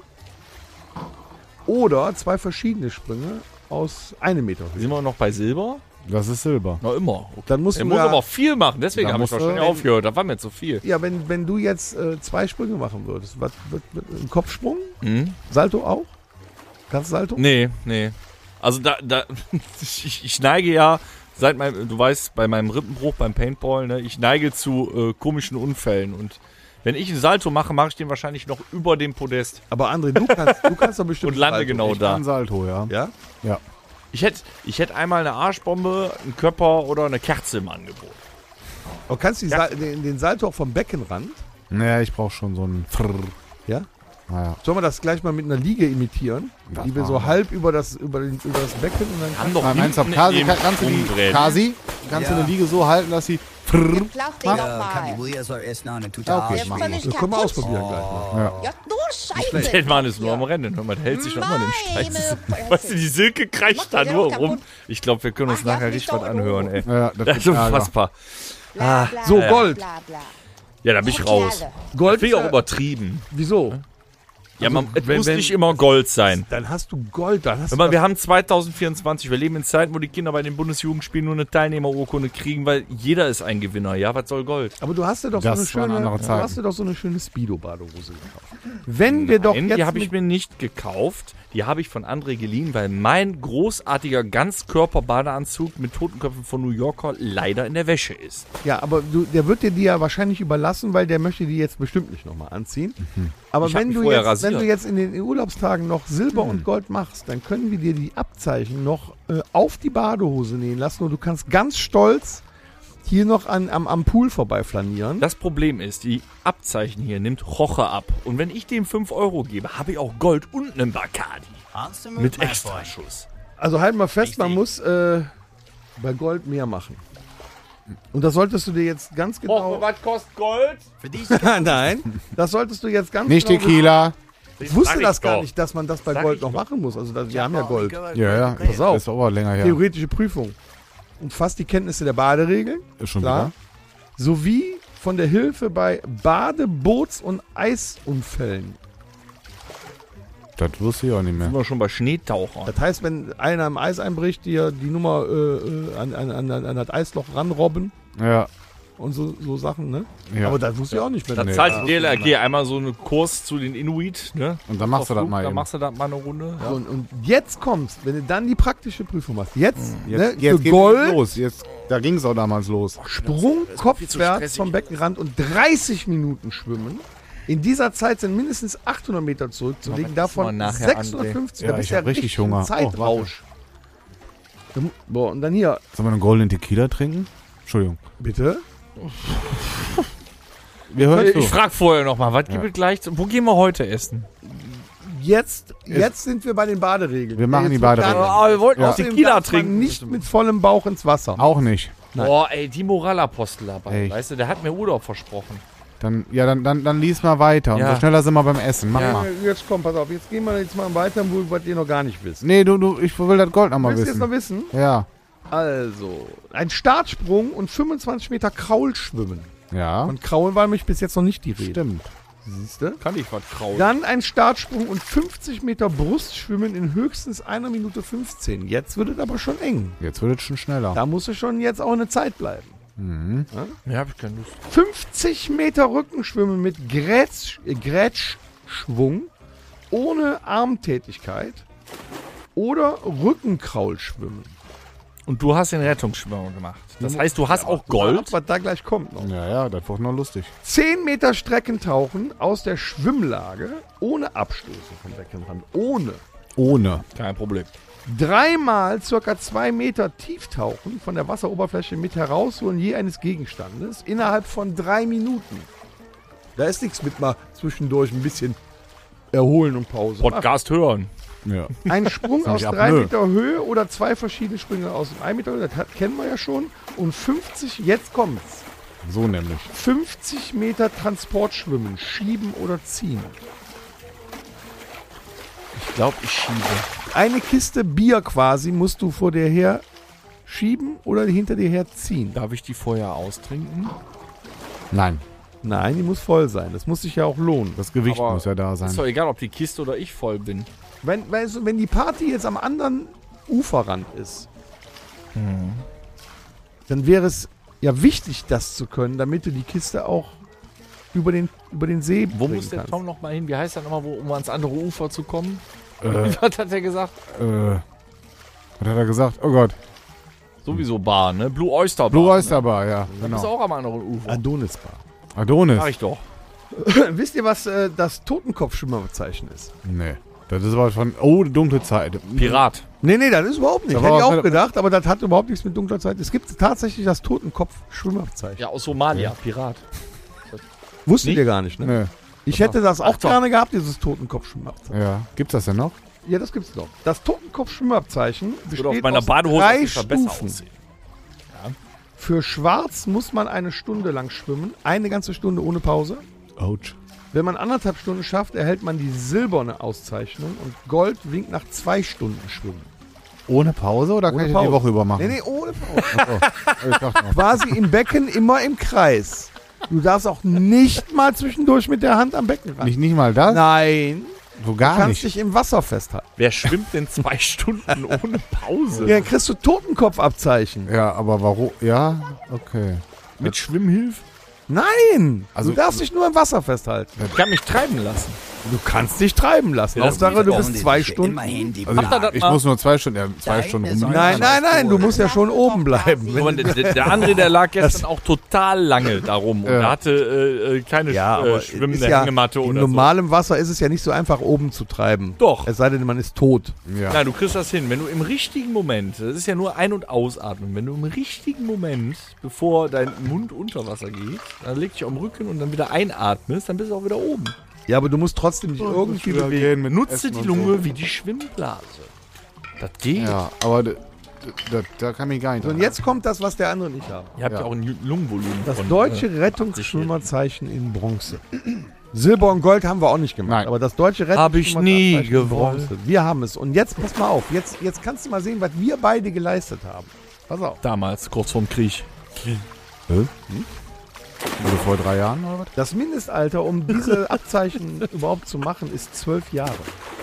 oder 2 verschiedene Sprünge aus 1 Meter Höhe. Sind wir noch bei Silber? Das ist Silber. Noch immer. Okay. Dann musst Er du muss ja, aber auch viel machen, deswegen Da habe ich musst du- wahrscheinlich aufgehört. Da war mir zu viel. ja, wenn du jetzt 2 Sprünge machen würdest, was wird ein Kopfsprung? Hm? Salto auch? Kannst du Salto? Nee. Also da ich neige ja, seit meinem, du weißt, bei meinem Rippenbruch beim Paintball, ne, ich neige zu komischen Unfällen. Und wenn ich einen Salto mache, mache ich den wahrscheinlich noch über dem Podest. Aber André, du kannst doch bestimmt Und lande Salto. genau da. Ein Salto, ja. Ja? Ja. Ich hätte einmal eine Arschbombe, einen Körper oder eine Kerze im Angebot. Aber kannst du den Salto auch vom Beckenrand? Naja, ich brauche schon so einen Frrrr. Ja? Naja. Sollen wir das gleich mal mit einer Liege imitieren? Das Die wir so machen wir. halb über das Becken und dann Kann doch Beim Einsatz hinten Kasi im kannst du die umdrehen. Kasi, kannst du Ja. eine Liege so halten, dass sie frrrr. Flauch den Ja, doch Kann die mal. Williams soll erst noch eine Tute Ja, okay, Arsch machen machen. Völlig das können wir kaputt. ausprobieren gleich mal. Ja, nur Scheiße. Der Mann ist nur am Rennen. Hör mal, der hält sich doch immer den Scheiß. Meine Weißt du, die Silke kreischt Macht da der nur auch rum. kaputt. Ich glaube, wir können uns Ach, ja, nachher nicht richtig was doch. anhören, ey. Ja, Das ist gibt Ärger. unfassbar. Bla, bla, So, bla, Gold. Bla, bla. Ja, da bin ich raus. Kerle. Gold Finde ich auch ja- übertrieben. Wieso? Ja, Also, es muss wenn- nicht immer Gold sein. Dann hast du Gold. Dann hast Hör du mal, wir haben 2024, wir leben in Zeiten, wo die Kinder bei den Bundesjugendspielen nur eine Teilnehmerurkunde kriegen, weil jeder ist ein Gewinner. Ja, was soll Gold? aber du hast dir doch Das waren andere Zeiten. eine schöne Speedo-Badehose gekauft. Wenn wir doch Nein, jetzt die habe ich mit- mir nicht gekauft. Die habe ich von André geliehen, weil mein großartiger Ganzkörper-Badeanzug mit Totenköpfen von New Yorker leider in der Wäsche ist. Ja, aber der wird dir die ja wahrscheinlich überlassen, weil der möchte die jetzt bestimmt nicht nochmal anziehen. Aber Ich hab wenn mich du, vorher jetzt, wenn rasiert. du jetzt in den Urlaubstagen noch Silber und Gold machst, dann können wir dir die Abzeichen noch auf die Badehose nähen lassen und du kannst ganz stolz hier noch am Pool vorbei flanieren. Das Problem ist, die Abzeichen hier nimmt Roche ab. Und wenn ich dem 5 Euro gebe, habe ich auch Gold und einen Bacardi. Mit Extraschuss. Also halt mal fest, man muss bei Gold mehr machen. Und das solltest du dir jetzt ganz genau... was kostet Gold? Nein, das solltest du jetzt ganz Nicht genau... Tequila. Ich wusste Sag das ich gar doch. nicht, dass man das bei Sag Gold ich noch doch. machen muss. Also wir haben ja Gold. Ja. Pass auf. Ist aber länger her. Theoretische Prüfung. Umfasst die Kenntnisse der Baderegeln, Schon klar, sowie von der Hilfe bei Bade-, Boots- und Eisunfällen. wieder? Das wusste ich auch nicht mehr. Sind wir schon bei Schneetauchern. Das heißt, wenn einer im Eis einbricht, dir die Nummer an das Eisloch ranrobben Ja. und so Sachen, ne? Ja. Aber das wusste ich auch nicht mehr. Da Nee. zahlt die DLRG einmal so einen Kurs zu den Inuit, ne? Und dann machst du das mal Dann eben. machst du das mal eine Runde. Ja. So, und jetzt kommst, wenn du dann die praktische Prüfung machst, jetzt, ne, Jetzt für geht's Gold, los. Da ging es auch damals los. Sprung kopfwärts stressig. vom Beckenrand und 30 Minuten schwimmen. In dieser Zeit sind mindestens 800 Meter zurückzulegen, das davon mal nachher, 650. Ja, Da bist ich du hab richtig Hunger. Zeitrausch. Boah, und dann hier, Sollen wir einen goldenen Tequila trinken? Entschuldigung. bitte. Wir hören Ich zu. frage vorher noch mal, was gibt es gleich? Wo gehen wir heute essen? Jetzt sind wir bei den Baderegeln. Wir machen Jetzt die wird Baderegeln. gar nicht- Aber wir wollten auch Außerdem Tequila darf man trinken. nicht mit vollem Bauch ins Wasser. Auch nicht. Boah, ey, die Moralapostel dabei. Echt? Weißt du, der hat mir Urlaub versprochen. Dann lies mal weiter. Ja. Und so schneller sind wir beim Essen. Mach Ja. mal. Jetzt komm, pass auf, jetzt gehen wir jetzt mal weiter, was ihr noch gar nicht wisst. Nee, ich will das Gold noch mal Willst du jetzt noch wissen. wissen? Ja. Also, ein Startsprung und 25 Meter Kraulschwimmen. Ja. Von Kraulen war nämlich bis jetzt noch nicht die Rede. Stimmt. Siehst du? Kann ich was krauen. Dann ein Startsprung und 50 Meter Brustschwimmen in höchstens 1 Minute 15. Jetzt wird es aber schon eng. Jetzt wird es schon schneller. Da muss es schon jetzt auch eine Zeit bleiben. Ja, hab ich keine Lust. 50 Meter Rückenschwimmen mit Grätschschwung ohne Armtätigkeit oder Rückenkraulschwimmen. Und du hast den Rettungsschwimmer gemacht. Das heißt, du hast auch Ab, Gold. was da gleich kommt noch. Ja, das wird noch lustig. 10 Meter Streckentauchen aus der Schwimmlage ohne Abstöße vom Beckenrand. Ohne. Kein Problem. 3-mal ca. 2 Meter Tieftauchen von der Wasseroberfläche mit Herausholen je eines Gegenstandes innerhalb von 3 Minuten. Da ist nichts mit mal zwischendurch ein bisschen erholen und Pause. Podcast hören. Ja. Ein Sprung aus Ziemlich 3 apnoe. Meter Höhe oder 2 verschiedene Sprünge aus 1 Meter Höhe, das kennen wir ja schon. Und 50, jetzt kommt's, So nämlich. 50 Meter Transportschwimmen, schieben oder ziehen. Ich glaube, ich schiebe. Eine Kiste Bier quasi musst du vor dir her schieben oder hinter dir her ziehen. Darf ich die vorher austrinken? Nein, Nein, die muss voll sein. Das muss sich ja auch lohnen. das Gewicht Aber muss ja da Ist sein. doch egal, ob die Kiste oder ich voll bin. Wenn die Party jetzt am anderen Uferrand ist, dann wäre es ja wichtig, das zu können, damit du die Kiste auch über den See Wo bringen muss der kannst. Tom noch mal hin? Wie heißt er nochmal, um ans andere Ufer zu kommen? Was hat er gesagt? Was hat er gesagt? Oh Gott. Sowieso Bar, ne? Blue Oyster Bar. Blue Oyster Bar, ja. Du bist Genau. auch am anderen Ufer. Adonisbar. Adonis. Sag ich doch. Wisst ihr, was das Totenkopfschwimmerzeichen ist? Nee. Das ist aber schon. Oh, dunkle Zeit. Pirat. Nee, das ist überhaupt nicht. Da Hätte war ich was auch mit- gedacht, aber das hat überhaupt nichts mit dunkler Zeit. Es gibt tatsächlich das Totenkopfschwimmerzeichen. Ja, aus Somalia. Pirat. Wusstet Nicht? ihr gar nicht, ne? Nee. Ich hätte das auch doch. gerne gehabt, dieses Totenkopfschwimmerzeichen. Ja. Gibt's das denn noch? Ja, das gibt's doch. Das Totenkopfschwimmerzeichen Würde besteht auf meiner aus Badehose 3 auf jeden Fall besser Stufen. aussehen. Für Schwarz muss man eine Stunde lang schwimmen, eine ganze Stunde ohne Pause. Ouch. Wenn man 1,5 Stunden schafft, erhält man die silberne Auszeichnung und Gold winkt nach 2 Stunden Schwimmen. Ohne Pause oder Ohne kann ich Pause. die Woche über machen? Nee, ohne Pause. Oh, ich dachte noch. Quasi im Becken immer im Kreis. Du darfst auch nicht mal zwischendurch mit der Hand am Becken ran. Nicht mal das? Nein, So du gar kannst nicht. dich im Wasser festhalten. Wer schwimmt denn 2 Stunden ohne Pause? Ja, dann kriegst du Totenkopfabzeichen. Ja, aber warum? Ja, okay. Mit Schwimmhilfe? Nein, Also- du darfst dich nur im Wasser festhalten. Ich kann mich treiben lassen. Du kannst dich treiben lassen. Ja, das Hauptsache, du Brauchen bist die 2 sich ja Stunden. Immerhin die Also Macht er das ich mal? muss nur 2 Stunden, 2 Stunden rum. Nein, du musst ja schon oben bleiben. Guck mal, der André, der lag gestern auch total lange darum und Ja. er hatte keine Ja, aber es schwimmende ist ja, Hängematte in oder so. normalem Wasser ist es ja nicht so einfach, oben zu treiben. Doch. Es sei denn, man ist tot. Ja. Nein, du kriegst das hin. Wenn du im richtigen Moment, das ist ja nur Ein- und Ausatmen, wenn du im richtigen Moment, bevor dein Mund unter Wasser geht, dann leg dich auf den Rücken und dann wieder einatmest, dann bist du auch wieder oben. Ja, aber du musst trotzdem dich irgendwie bewegen. Nutze die Lunge wie die Schwimmblase. Das geht. Ja, aber da kann ich gar nicht. So, und jetzt kommt das, was der andere nicht hat. Ihr habt ja, Ja. auch ein Lungenvolumen. Das von, deutsche Rettungsschwimmerzeichen in Bronze. Silber und Gold haben wir auch nicht gemacht. Nein. Aber das deutsche Hab ich nie Rettungsschwimmerzeichen in gewollt. Bronze. Wir haben es. Und jetzt, pass mal auf. Jetzt kannst du mal sehen, was wir beide geleistet haben. Pass auf. damals, kurz vorm Krieg. Oder vor 3 Jahren oder was? Das Mindestalter, um diese Abzeichen überhaupt zu machen, ist 12 Jahre.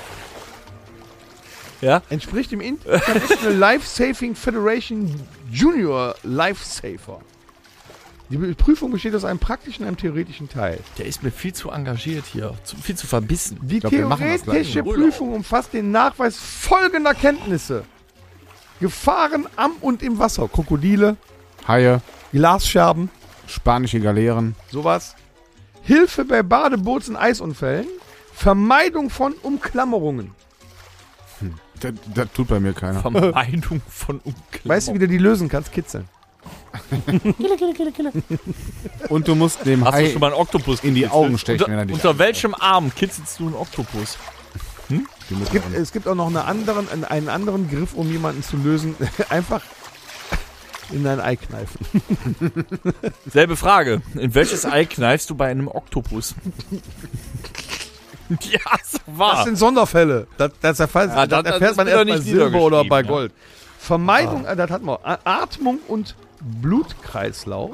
Ja? Entspricht dem International Life Saving Federation Junior Life Saver. Die Prüfung besteht aus einem praktischen und einem theoretischen Teil. Der ist mir viel zu engagiert hier. Viel zu verbissen. Die glaub, wir machen das gleich. theoretische Prüfung umfasst den Nachweis folgender Kenntnisse. Gefahren am und im Wasser. Krokodile, Haie, Glasscherben, spanische Galeeren. sowas. Hilfe bei Badeboots- und Eisunfällen. Vermeidung von Umklammerungen. Das tut bei mir keiner. Vermeidung von Umklammerung. Weißt du, wie du die lösen kannst? Kitzeln. Und du musst dem Hast du Hai schon mal einen Oktopus in die gekitzelt? Augen stechen, wenn er dich Unter welchem Arm kitzelst du einen Oktopus? Es gibt auch noch einen anderen Griff, um jemanden zu lösen. Einfach in dein Ei kneifen. Selbe Frage. In welches Ei kneifst du bei einem Oktopus? Ja, so Das wahr. sind Sonderfälle. Das erfährt Ja, das man wird erst doch bei nicht Silber oder bei niedergeschrieben, Gold. Vermeidung, das hatten wir. Atmung und Blutkreislauf.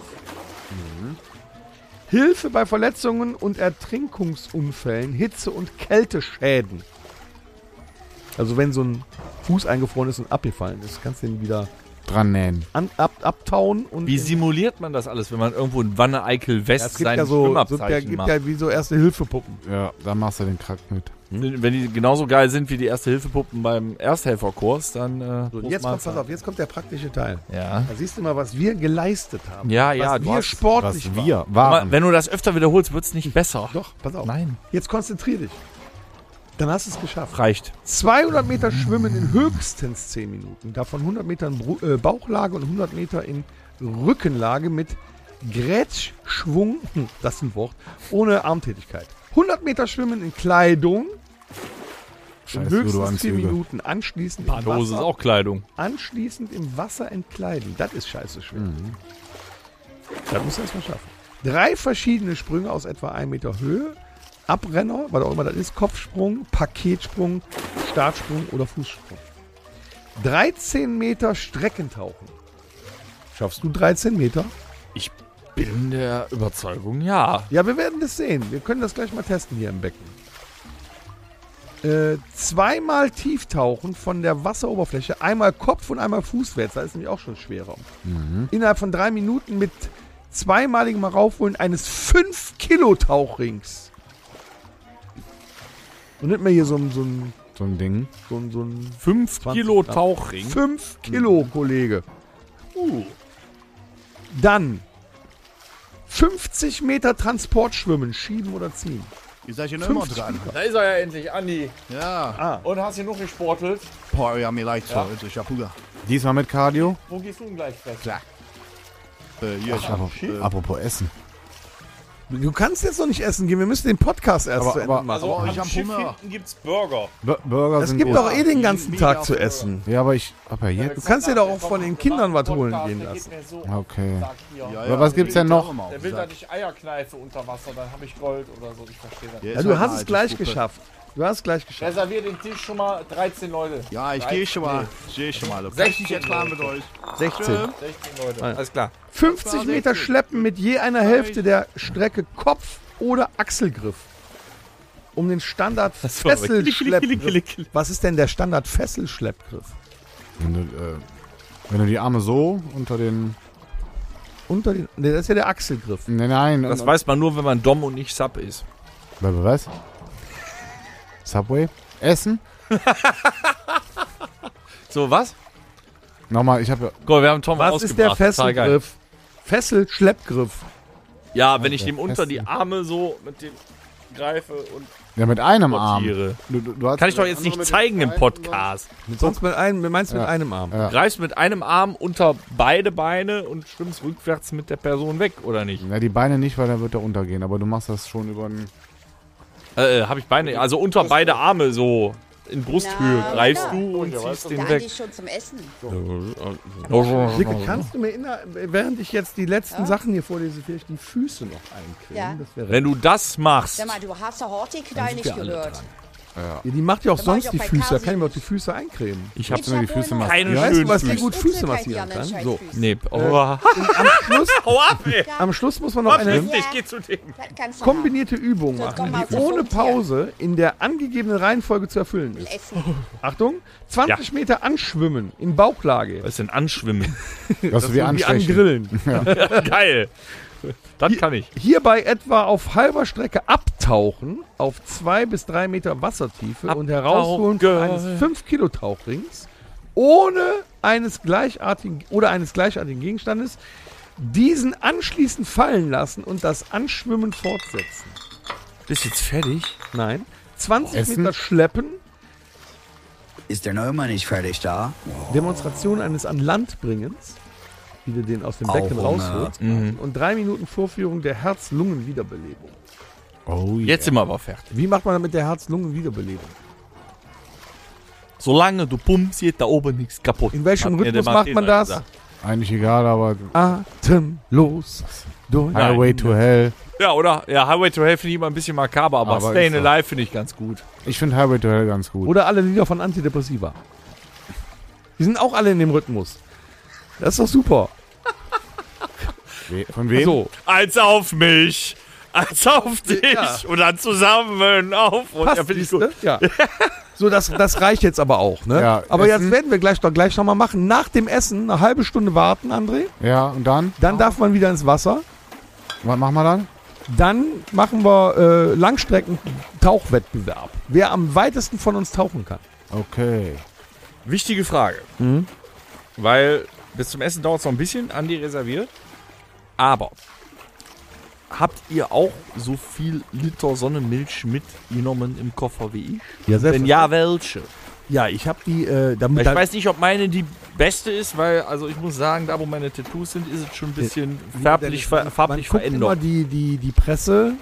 Hilfe bei Verletzungen und Ertrinkungsunfällen, Hitze- und Kälteschäden. Also wenn so ein Fuß eingefroren ist und abgefallen ist, kannst du den wieder dran nähen. abtauen. Und Wie simuliert man das alles, wenn man irgendwo in Wanne-Eickel West es gibt sein ja so, Schwimmabzeichen gibt macht? ja wie so Erste-Hilfe-Puppen. Ja, da machst du den Krack mit. Wenn die genauso geil sind wie die Erste-Hilfe-Puppen beim Ersthelferkurs, dann So, und jetzt kommt, pass auf, jetzt kommt der praktische Teil. Ja. Da siehst du mal, was wir geleistet haben. Ja, ja, was du wir hast- sportlich Was waren. wir Aber waren. wenn du das öfter wiederholst, wird es nicht besser. Doch, pass auf. Nein. Jetzt konzentrier dich. Dann hast du es geschafft. Reicht. 200 Meter schwimmen in höchstens 10 Minuten. Davon 100 Meter in Bauchlage und 100 Meter in Rückenlage mit Grätschschwung, das ist ein Wort, ohne Armtätigkeit. 100 Meter schwimmen in Kleidung. Scheiß höchstens 4 Voodoo-Anzüge. Minuten anschließend im, Badehose ist Wasser, auch Kleidung. anschließend im Wasser entkleiden. Das ist scheiße schwer. Das muss er erstmal schaffen. 3 verschiedene Sprünge aus etwa 1 Meter Höhe. Abrenner, was auch immer das ist, Kopfsprung, Paketsprung, Startsprung oder Fußsprung. 13 Meter Streckentauchen. Schaffst du 13 Meter? Ich bin der Überzeugung, ja. Ja, wir werden das sehen. Wir können das gleich mal testen hier im Becken. 2-mal Tieftauchen von der Wasseroberfläche, einmal Kopf und einmal fußwärts. Das ist nämlich auch schon schwerer. Innerhalb von 3 Minuten mit zweimaligem Raufholen eines 5-Kilo-Tauchrings. Und nicht mehr hier so ein So ein Ding. 5 Kilo Tauchring. 5 Kilo, Kollege. Dann 50 Meter Transportschwimmen, schieben oder ziehen. Ihr seid ja noch immer 50 dran. Da ist er ja endlich, Andi. Ja. Und hast du noch gesportelt? Boah, ja, mir leid. Ja. Ich hab Hunger. Diesmal mit Cardio. Wo gehst du denn gleich fest? Klar. Hier, ich hab, Apropos Essen. Du kannst jetzt noch nicht essen gehen, wir müssen den Podcast erst zu Ende machen. Also Aber am ich hab Schiff Hunger. hinten gibt's Burger. Burger Es sind gibt gut. doch den ganzen Mega Tag zu Burger. essen. Ja, aber jetzt. Du kannst dir doch auch von den Kindern was holen gehen lassen. Okay. Ja, Aber was gibt's denn noch? Der will, dass ich Eier kneife unter Wasser, dann habe ich Gold oder so. Ich verstehe das. Ja, du hast es gleich geschafft. Du hast es gleich geschafft. Reservier den Tisch schon mal 13 Leute. Ja, ich gehe schon mal. Ich gehe schon mal. 16 jetzt klar mit euch. 16. 16 Leute. Alles klar. 50 Meter Schleppen mit je einer Hälfte der Strecke Kopf- oder Achselgriff. Um den Standard Das war aber Fesselschleppgriff. Was ist denn der Standard Fesselschleppgriff? Wenn du die Arme so unter den... Ne, das ist ja der Achselgriff. Nein. Das weiß man nur, wenn man Dom und nicht Sub ist. Was? Subway? Essen? So, was? Nochmal, ich habe... Guck mal, wir haben Tom Was ist der ausgebracht. Total geil. Fesselgriff? Fesselschleppgriff. Ja, wenn ich dem unter Festen. die Arme so mit dem greife und Ja, mit einem Arm. portiere. Du hast Kann ich doch jetzt nicht zeigen im Podcast. Sonst mit einem Arm. Ja. Greifst mit einem Arm unter beide Beine und schwimmst rückwärts mit der Person weg, oder nicht? Ja, die Beine nicht, weil dann wird er untergehen. Aber du machst das schon über den... Habe ich Beine, also unter beide Arme so in Brusthöhe Na, greifst ja. du und ziehst Da den hatte weg. ich schon zum Essen. Dicke, kannst du mir während ich jetzt die letzten Sachen hier vorlese, vielleicht die Füße noch eincremen? Ja. Das wäre Wenn du das machst, Sag mal, du hast doch Hortiknei nicht gehört. Ja, die macht ja auch Da war ich sonst auch die bei Füße. Da Kasi kann ich mir auch nicht. die Füße eincremen. ich hab Ich nur die hab Füße wohl noch- keine Weißt du, schönen was die Füße. gut Füße Unsere massieren Kaiser kann? an So. Scheißfüßen. Nee, hau ab, ey. Am Schluss muss man noch eine Ich geh zu dem. Das kannst du kombinierte Übung So, machen, komm mal die zu ohne Punkt hier. Pause in der angegebenen Reihenfolge zu erfüllen haben. ist. Essen. Achtung, 20 Meter anschwimmen in Bauchlage. Was ist denn Anschwimmen? Das wie Wie anstechen. angrillen. Geil. Das kann ich. Hierbei etwa auf halber Strecke abtauchen auf 2 bis 3 Meter Wassertiefe und herausholen eines 5-Kilo-Tauchrings ohne eines gleichartigen Gegenstandes, diesen anschließend fallen lassen und das Anschwimmen fortsetzen. Bist jetzt fertig? Nein. 20 Essen? Meter schleppen, Ist der noch immer nicht fertig da? Demonstration eines an Land bringens, wie du den aus dem Auch Becken Hunger. rausholst, und 3 Minuten Vorführung der Herz-Lungen-Wiederbelebung. Oh yeah. Jetzt sind wir aber fertig. Wie macht man das mit der Herz-Lungen-Wiederbelebung? Solange du pumpst, geht da oben nichts kaputt. In welchem Hat mir Rhythmus der macht man Malteser das? gesagt. Eigentlich egal, aber Atemlos durch. Highway to Hell. Ja, oder? Ja, Highway to Hell finde ich immer ein bisschen makaber, aber Aber Stayin' ist so. Alive finde ich ganz gut. Ich finde Highway to Hell ganz gut. Oder alle Lieder von Antidepressiva. Die sind auch alle in dem Rhythmus. Das ist doch super. Von wem? So, Als auf mich, als auf dich Ja. und dann zusammen auf. Und passt, ja, finde ich siehste? gut. Ja. So, das reicht jetzt aber auch, ne? Ja, aber Essen. jetzt werden wir gleich noch mal machen. Nach dem Essen eine halbe Stunde warten, André. Ja, und dann? Dann darf man wieder ins Wasser. Was machen wir dann? Dann machen wir Langstrecken-Tauchwettbewerb. Wer am weitesten von uns tauchen kann. Okay. Wichtige Frage. Weil bis zum Essen dauert es noch ein bisschen, Andi reserviert. Aber habt ihr auch so viel Liter Sonnenmilch mitgenommen im Koffer wie ich? Ja, Wenn ja, welche? Ja, ich habe die, Weil ich weiß nicht, ob meine die beste ist, weil, also ich muss sagen, da wo meine Tattoos sind, ist es schon ein bisschen farblich man guckt immer verändert. die Presse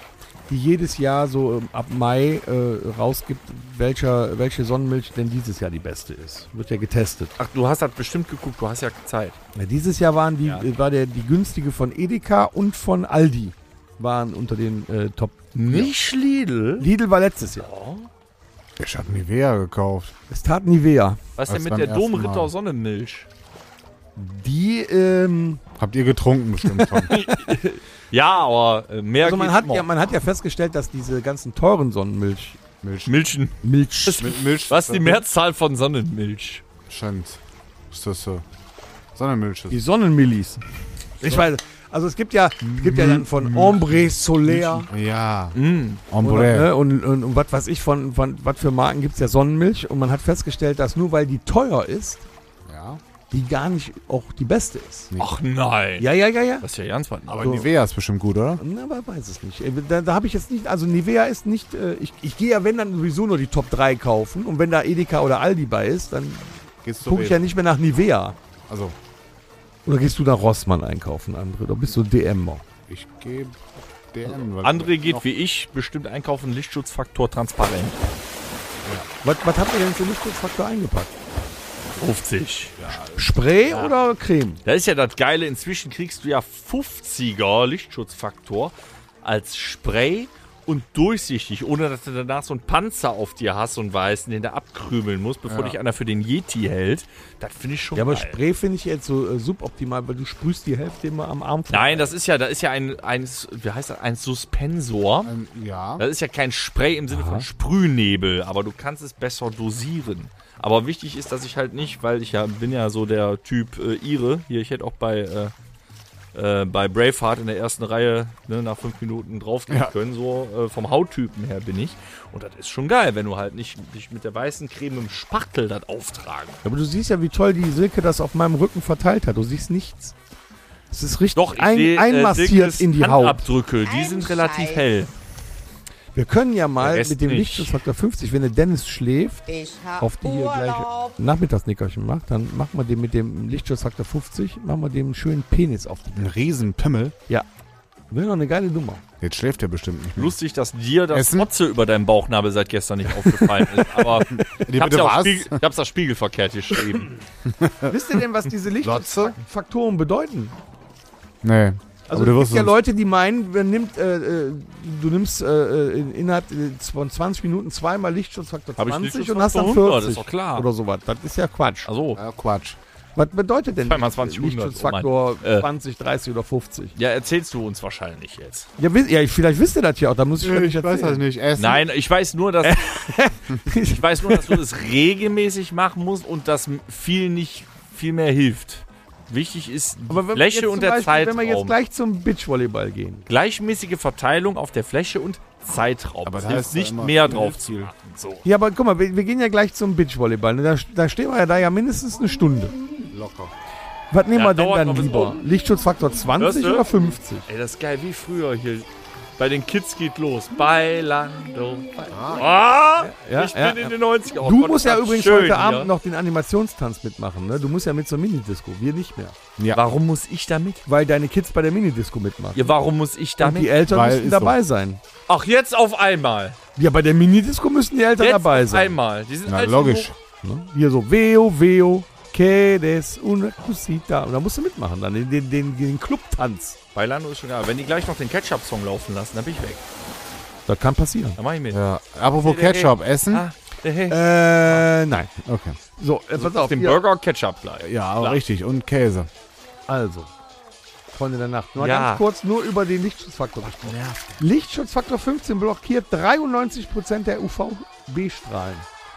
die jedes Jahr so ab Mai rausgibt, welche Sonnenmilch denn dieses Jahr die beste ist. Wird ja getestet. Ach, du hast das bestimmt geguckt, du hast ja Zeit. Ja, dieses Jahr war die günstige von Edeka und von Aldi waren unter den Top. Nicht Lidl? Lidl war letztes Jahr. Ich hab Nivea gekauft. Es tat Nivea. Was denn Das mit beim der ersten Domritter Mal. Sonnenmilch? Die, Habt ihr getrunken bestimmt schon. Ja, aber mehr also geht immer. man hat ja festgestellt, dass diese ganzen teuren Sonnenmilch. Milchen. Mit Milch. Was ist die Mehrzahl von Sonnenmilch? Scheint. Ist das so? Sonnenmilch. Die Sonnenmillis. Ich weiß, also es gibt ja dann von Ombre Solaire Ja. Mm. Ombre. und was weiß ich, von was für Marken gibt es ja Sonnenmilch und man hat festgestellt, dass nur weil die teuer ist, Ja. die gar nicht auch die beste ist. Ach nein. Ja. Das ist ja ganz was. Aber So. Nivea ist bestimmt gut, oder? Na, aber weiß es nicht. Da habe ich jetzt nicht, also Nivea ist nicht, ich gehe ja, wenn dann sowieso nur die Top 3 kaufen und wenn da Edeka oder Aldi bei ist, dann Gehst du gucke ich ja nicht mehr nach Nivea. Also, Oder gehst du nach Rossmann einkaufen, André? Oder bist du DMer? ich gebe DM. weil André geht noch- wie ich bestimmt einkaufen, Lichtschutzfaktor transparent. Was habt ihr denn für Lichtschutzfaktor eingepackt? 50. Spray oder Creme? Da ist ja das Geile, inzwischen kriegst du ja 50er Lichtschutzfaktor als Spray und durchsichtig, ohne dass du danach so einen Panzer auf dir hast und weißen, den du abkrümeln musst, bevor dich einer für den Yeti hält. Das finde ich schon Ja, aber geil. Spray finde ich jetzt so suboptimal, weil du sprühst die Hälfte immer am Arm. Nein, da ist ja ein wie heißt das, ein Suspensor. Ja. Das ist ja kein Spray im Sinne von Sprühnebel, aber du kannst es besser dosieren. Aber wichtig ist, dass ich halt nicht, weil ich bin ja so der Typ Ire, hier, ich hätte auch bei Braveheart in der ersten Reihe nach 5 Minuten draufgehen können, so vom Hauttypen her bin ich. Und das ist schon geil, wenn du halt nicht dich mit der weißen Creme im Spachtel das auftragen. Aber du siehst ja, wie toll die Silke das auf meinem Rücken verteilt hat. Du siehst nichts. Es ist richtig Doch, ich sehe einmassiert Silkes in die Haut. Handabdrücke, die sind relativ hell. Wir können ja mal Der Rest mit dem nicht. Lichtschutzfaktor 50, wenn der Dennis schläft, Ich hab auf die hier gleich Urlaub. Nachmittagsnickerchen macht, dann machen wir dem mit dem Lichtschutzfaktor 50, machen wir dem einen schönen Penis auf die. Ein Riesenpimmel. Ja. Wäre doch eine geile Nummer. Jetzt schläft er bestimmt nicht mehr. Lustig, dass dir das Essen? Motze über deinem Bauchnabel seit gestern nicht aufgefallen ist. Aber ich hab's ja auch ich hab's das spiegelverkehrt geschrieben. Wisst ihr denn, was diese Lichtschutzfaktoren bedeuten? Nee. Also aber du es wirst gibt ja uns- Leute, die meinen, du nimmst innerhalb von 20 Minuten zweimal Lichtschutzfaktor Hab ich 20 und hast dann Lichtschutzfaktor 40 100, ist doch klar. oder sowas. Das ist ja Quatsch. Also, Ja, Quatsch. Was bedeutet denn Zweimal 20, 100, Lichtschutzfaktor oh Mann. 20, 30 oder 50? ja, erzählst du uns wahrscheinlich jetzt. Ja, vielleicht wisst ihr das ja auch, da muss ich Ich weiß das nicht. Essen. Nein, ich weiß nur, dass du das regelmäßig machen musst und dass viel mehr hilft. Wichtig ist die Aber wenn wir Fläche jetzt und zum der Beispiel, Zeitraum. wenn wir jetzt gleich zum Beachvolleyball gehen. Gleichmäßige Verteilung auf der Fläche und Zeitraum. Aber Es da hilft ist ja nicht immer mehr viel drauf Ziel. zu machen. So. Ja, aber guck mal, wir gehen ja gleich zum Beachvolleyball. Da stehen wir ja da mindestens eine Stunde. Locker. Was nehmen Ja, wir denn dauert dann noch bis lieber? oben. Lichtschutzfaktor 20 Hörst du? oder 50? Ey, das ist geil, wie früher hier. Bei den Kids geht los. Bailando. Ich bin in den 90ern. Oh Du Gott, musst ist ja das übrigens schön heute hier. Abend noch den Animationstanz mitmachen, ne? Du musst ja mit zur Minidisco, wir nicht mehr. Ja. Warum muss ich da mit? Weil deine Kids bei der Minidisco mitmachen. Ja, warum muss ich da Und die mit? Eltern Weil müssten ist dabei sein. Ach, jetzt auf einmal. Ja, bei der Minidisco müssen die Eltern Jetzt dabei auf sein. einmal. Die sind Na, alt logisch. genug. Ne? Hier so, veo, quedes una cosita. Und da musst du mitmachen, dann den Clubtanz. Bailando ist schon geil. Wenn die gleich noch den Ketchup-Song laufen lassen, dann bin ich weg. Das kann passieren. Dann mach ich mit. Ja. Apropos Ketchup, Essen? Ah, hey. Nein. Okay. So, pass auf. Den hier. Burger Ketchup gleich. Ja, aber Klar. richtig. Und Käse. Also, Freunde der Nacht. Nur Ja. ganz kurz nur über den Lichtschutzfaktor gesprochen. Lichtschutzfaktor 15 blockiert 93% der UVB-Strahlen.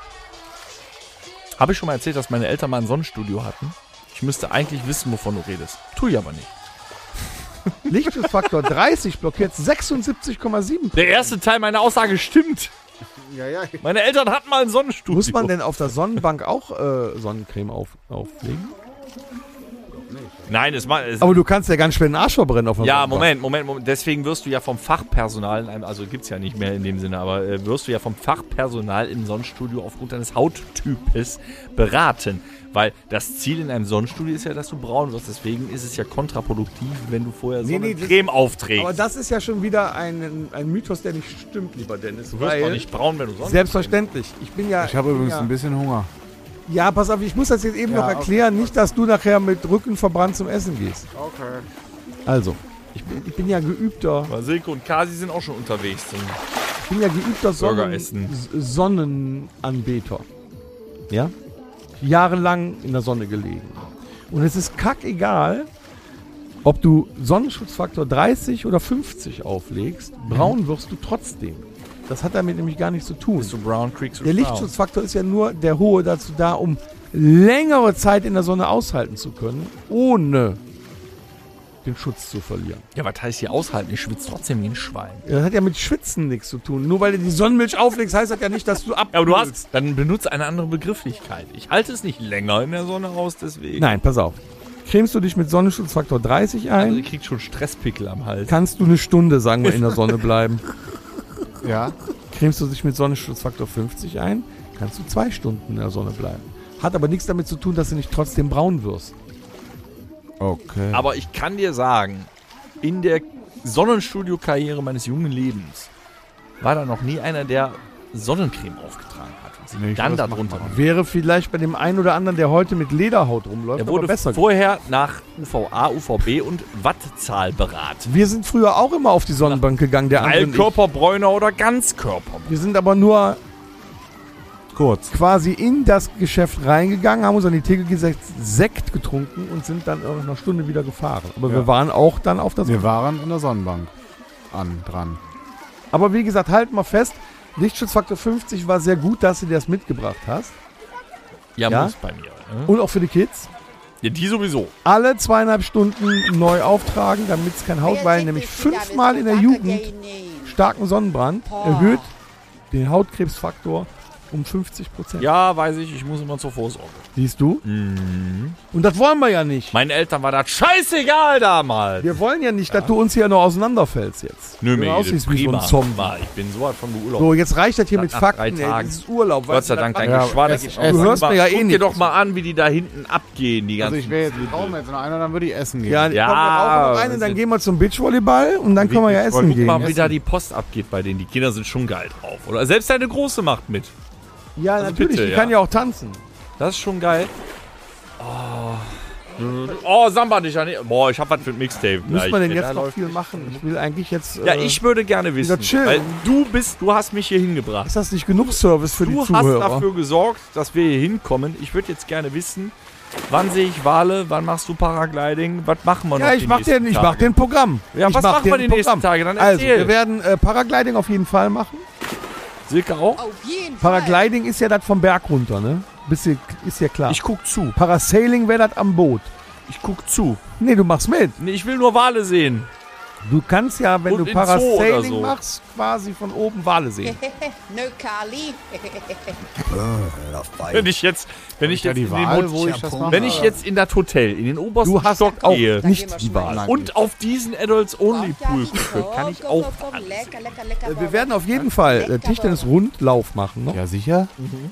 Habe ich schon mal erzählt, dass meine Eltern mal ein Sonnenstudio hatten? Ich müsste eigentlich wissen, wovon du redest. Tue ich aber nicht. Lichtschutzfaktor 30 blockiert 76,7%. Der erste Teil meiner Aussage stimmt. Ja, ja. Meine Eltern hatten mal ein Sonnenstudio. Muss man denn auf der Sonnenbank auch Sonnencreme auflegen? Nein, Aber du kannst ja ganz schwer den Arsch verbrennen auf der ja, Sonnenbank. Moment. Deswegen wirst du ja vom Fachpersonal, also gibt's ja nicht mehr in dem Sinne, aber wirst du ja vom Fachpersonal im Sonnenstudio aufgrund deines Hauttypes beraten. Weil das Ziel in einem Sonnenstudio ist ja, dass du braun wirst. Deswegen ist es ja kontraproduktiv, wenn du vorher Sonnencreme aufträgst. Aber das ist ja schon wieder ein Mythos, der nicht stimmt, lieber Dennis. Du wirst doch nicht braun, wenn du Sonnencreme. Selbstverständlich. Ich habe übrigens ein bisschen Hunger. Ja, pass auf, ich muss das jetzt eben noch erklären. Nicht, dass du nachher mit Rücken verbrannt zum Essen gehst. Okay. Also, ich bin ja geübter. Silke und Kasi sind auch schon unterwegs. Ich bin ja geübter Sonnenanbeter. Ja? Jahrelang in der Sonne gelegen. Und es ist kackegal, ob du Sonnenschutzfaktor 30 oder 50 auflegst, braun wirst du trotzdem. Das hat damit nämlich gar nichts zu tun. Bist du brown, kriegst du Der Lichtschutzfaktor ist ja nur der hohe dazu da, um längere Zeit in der Sonne aushalten zu können, ohne den Schutz zu verlieren. Ja, was heißt hier aushalten? Ich schwitze trotzdem wie ein Schwein. Das hat ja mit Schwitzen nichts zu tun. Nur weil du die Sonnenmilch auflegst, heißt das ja nicht, dass du Ja, aber du hast, dann benutze eine andere Begrifflichkeit. Ich halte es nicht länger in der Sonne aus, deswegen. Nein, pass auf. Cremst du dich mit Sonnenschutzfaktor 30 ein, Also, ihr kriegt schon Stresspickel am Hals. kannst du eine Stunde, sagen wir, in der Sonne bleiben. Ja. Cremst du dich mit Sonnenschutzfaktor 50 ein, kannst du 2 Stunden in der Sonne bleiben. Hat aber nichts damit zu tun, dass du nicht trotzdem braun wirst. Okay. Aber ich kann dir sagen, in der Sonnenstudio-Karriere meines jungen Lebens war da noch nie einer, der Sonnencreme aufgetragen hat. Und sich Nee, ich dann glaub, das darunter. macht man Wäre vielleicht bei dem einen oder anderen, der heute mit Lederhaut rumläuft, Der aber wurde besser. vorher nach UVA, UVB und Wattzahl beraten. Wir sind früher auch immer auf die Sonnenbank gegangen, der andere und ich. Allkörperbräuner oder Ganzkörperbräuner. Wir sind aber nur kurz. quasi in das Geschäft reingegangen, haben uns an die Theke gesetzt, Sekt getrunken und sind dann nach einer Stunde wieder gefahren. Aber wir waren auch dann auf der Wir waren in der Sonnenbank dran. Aber wie gesagt, halt mal fest, Lichtschutzfaktor 50 war sehr gut, dass du dir das mitgebracht hast. Ja, Ja? muss bei mir. Ne? Und auch für die Kids. Ja, die sowieso. Alle 2,5 Stunden neu auftragen, damit es kein Haut, weil nämlich 5-mal in der Jugend starken Sonnenbrand erhöht den Hautkrebsfaktor um 50%. Ja, weiß ich muss immer zur Vorsorge. Siehst du? Und das wollen wir ja nicht. Meinen Eltern war das scheißegal damals. Wir wollen ja nicht, dass du uns hier noch auseinanderfällst jetzt. Nö, Du mir aussiehst wie so ein Zombie. Ich bin so weit von Urlaub. So, jetzt reicht das hier mit Nach Fakten. 3 Ey, Tagen. das ist Urlaub. Gott sei Dank, dein Ja, Geschwader es- geht es- Du hörst mir ja eh Guck dir nicht. doch mal an, wie die da hinten abgehen, die Also ganzen. ich wäre jetzt kaum jetzt noch einer, dann würde ich essen gehen. Ja, Ja, komm, wir rauchen noch rein und dann gehen wir zum Beachvolleyball und dann können wir ja essen Guck mal, gehen. wie da die Post abgeht bei denen. Die Kinder sind schon geil drauf. Oder selbst deine Große macht mit. Ja, natürlich, bitte, die ja. kann ja auch tanzen. Das ist schon geil. Oh, Samba nicht. Boah, ich hab was für ein Mixtape. Muss gleich. man denn Da jetzt noch läuft- viel machen? Ich will eigentlich jetzt... Ja, ich würde gerne wissen. chillen. Weil du hast mich hier hingebracht. Ist das nicht genug Service für die Du hast Zuhörer? dafür gesorgt, dass wir hier hinkommen. Ich würde jetzt gerne wissen, wann sehe ich Wale, wann machst du Paragliding, was machen wir noch Ja, ich mach dir ein Programm. Ja, Ich was mach machen dir wir ein die nächsten Programm. Tage? Dann Also, erzähl. wir werden Paragliding auf jeden Fall machen. Silke auch? Auf jeden Fall. Paragliding ist ja das vom Berg runter, ne? Ist ja klar. Ich guck zu. Parasailing wäre das am Boot. Ich guck zu. Nee, du machst mit. Nee, ich will nur Wale sehen. Du kannst ja, wenn Und du in Zoo oder Parasailing so. machst, quasi von oben Wale sehen. Nö, Kali. Wenn ich jetzt die in den Wahl, wo ich das mache? wenn ich jetzt in das Hotel, in den obersten Du hast Stock auch gehe nicht die Wahl. Nein. und auf diesen Adults Only Pool gucke, kann ich auch Wale sehen. Lecker. Wir werden auf jeden Fall Tischtennis-Rundlauf machen. Noch. Ja, sicher.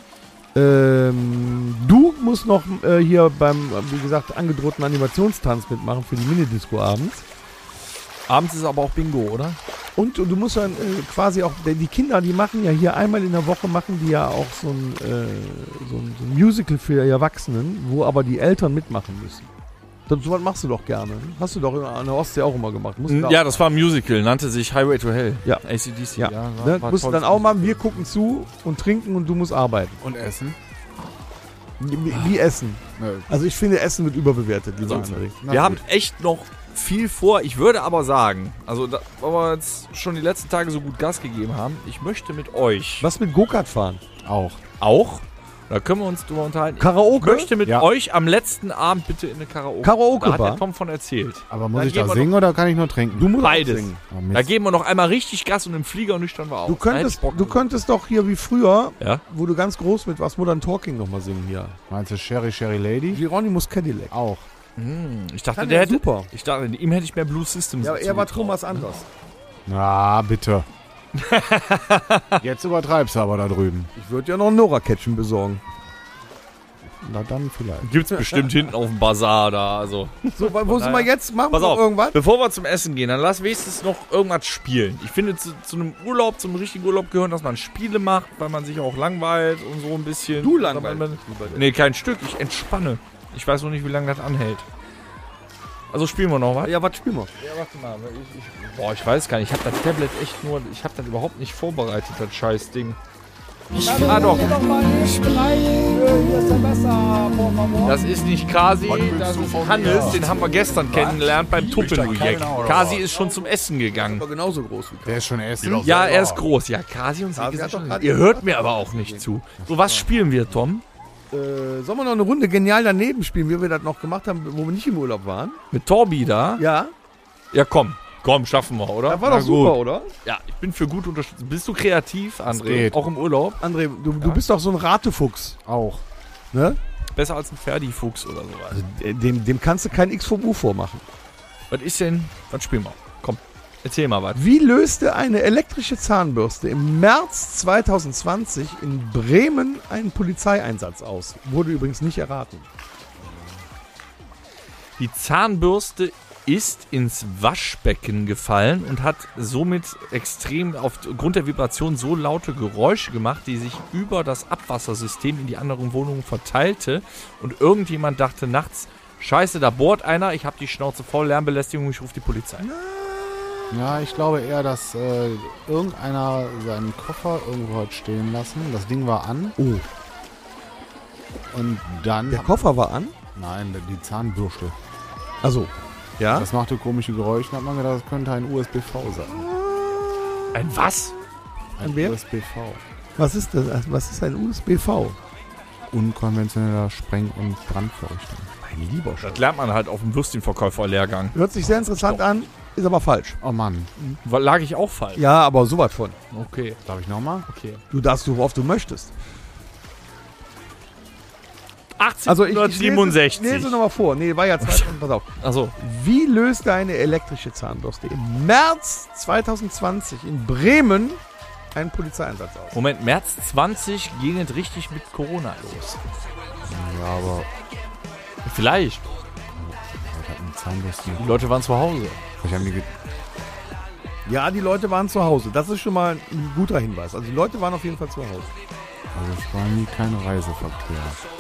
Du musst noch hier beim, wie gesagt, angedrohten Animationstanz mitmachen für die Minidisco abends. Abends ist aber auch Bingo, oder? Und du musst dann quasi auch, die Kinder, die machen ja hier einmal in der Woche, machen die ja auch so ein Musical für die Erwachsenen, wo aber die Eltern mitmachen müssen. So was machst du doch gerne. Hast du doch an der Ostsee auch immer gemacht. Musst du da Ja, auch das war ein Musical, nannte sich Highway to Hell. Ja. AC/DC. Ja, war ne? Musst du tolles dann auch machen, Musical. wir gucken zu und trinken und du musst arbeiten. Und essen. Wie Essen. Nö. Also ich finde, Essen wird überbewertet, lieber So. André. Na Wir gut. haben echt noch viel vor. Ich würde aber sagen, also da, weil wir jetzt schon die letzten Tage so gut Gas gegeben haben, ich möchte mit euch Was mit Go-Kart fahren? Auch. auch Da können wir uns drüber unterhalten. Karaoke? Ich möchte mit Ja. euch am letzten Abend bitte in eine Da hat Karaoke-Bar? der Tom von erzählt. Aber muss Dann ich gehen da wir singen oder kann ich nur trinken? Du musst Beides. auch singen. Oh, Mist. Da geben wir noch einmal richtig Gas und im Flieger nüchtern wir auf. Du Da hätte könntest, ich Bock du drauf. könntest doch hier wie früher, Ja? wo du ganz groß mit was Modern Talking nochmal singen hier. Meinst du Sherry Sherry Lady? Hieronymus Cadillac. Auch. Ich dachte, Kann der der hätte. super. Ich dachte, ihm hätte ich mehr Blue Systems Ja, aber er war zugetraut. Thomas Anders. Na, bitte. Jetzt übertreibst du aber da drüben. Ich würde ja noch ein Nora-Catchen besorgen. Na dann vielleicht. Gibt's bestimmt hinten auf dem Bazar da. Also. So, wo sind wir jetzt? Machen wir Pass noch auf, irgendwas? bevor wir zum Essen gehen, dann lass wenigstens noch irgendwas spielen. Ich finde, zu einem Urlaub, zum richtigen Urlaub gehören, dass man Spiele macht, weil man sich auch langweilt und so ein bisschen. Du langweilst. Nee, kein Stück. Ich entspanne. Ich weiß noch nicht, wie lange das anhält. Also spielen wir noch was? Ja, was spielen wir? Ja, warte mal. Ich weiß gar nicht. Ich habe das Tablet echt nur... Ich habe das überhaupt nicht vorbereitet, das scheiß Ding. Ah, doch. Das ist nicht Kasi, das ist Hannes. Den haben wir gestern kennengelernt beim Tuppenujek. Kasi ist schon zum Essen gegangen. Aber genauso groß wie Der ist schon essen. Ja, er ist groß. Ja, Kasi und Kasi Sigi hat sind doch schon... grad- Ihr hört mir aber auch nicht zu. So, was spielen wir, Tom? Sollen wir noch eine Runde genial daneben spielen, wie wir das noch gemacht haben, wo wir nicht im Urlaub waren? Mit Torbi da? Ja. Ja, komm. Komm, schaffen wir, oder? Das war Na doch super, gut. oder? Ja, ich bin für gut unterstützt. Bist du kreativ, André? geht. Auch im Urlaub? André, du bist doch so ein Ratefuchs. Auch. Ne? Besser als ein Ferdi-Fuchs oder sowas. Dem kannst du kein X vom U vormachen. Was ist denn? Was spielen wir? Komm, erzähl mal was. Wie löste eine elektrische Zahnbürste im März 2020 in Bremen einen Polizeieinsatz aus? Wurde übrigens nicht erraten. Die Zahnbürste ist ins Waschbecken gefallen und hat somit extrem aufgrund der Vibration so laute Geräusche gemacht, die sich über das Abwassersystem in die anderen Wohnungen verteilte. Und irgendjemand dachte nachts, scheiße, da bohrt einer, ich habe die Schnauze voll, Lärmbelästigung, ich rufe die Polizei. Ja, ich glaube eher, dass irgendeiner seinen Koffer irgendwo hat stehen lassen. Das Ding war an. Oh, Und dann... der Koffer war an? Nein, die Zahnbürste. Also, ja. Das machte komische Geräusche und hat man gedacht, das könnte ein USB-V sein. Ein was? Ein wer? USB-V. Was ist das? Was ist ein USB-V? Unkonventioneller Spreng- und Brandverrichter. Mein lieber Das lernt man halt auf dem Würstchenverkäufer-Lehrgang. Hört sich sehr interessant an, ist aber falsch. Oh Mann. Lag ich auch falsch? Ja, aber sowas von. Okay, Darf ich nochmal? okay. Du darfst so oft du möchtest. 1867. lese nochmal vor. Nee, war ja Zeit. Pass auf. Achso. Wie löste eine elektrische Zahnbürste im März 2020 in Bremen einen Polizeieinsatz aus? Moment, März 20 ging es richtig mit Corona los. Ja, aber Vielleicht. ich hab eine Zahnbürste. Die Leute waren zu Hause. Ich habe mir Ja, die Leute waren zu Hause. Das ist schon mal ein guter Hinweis. Also die Leute waren auf jeden Fall zu Hause. Also es war nie kein Reiseverkehr.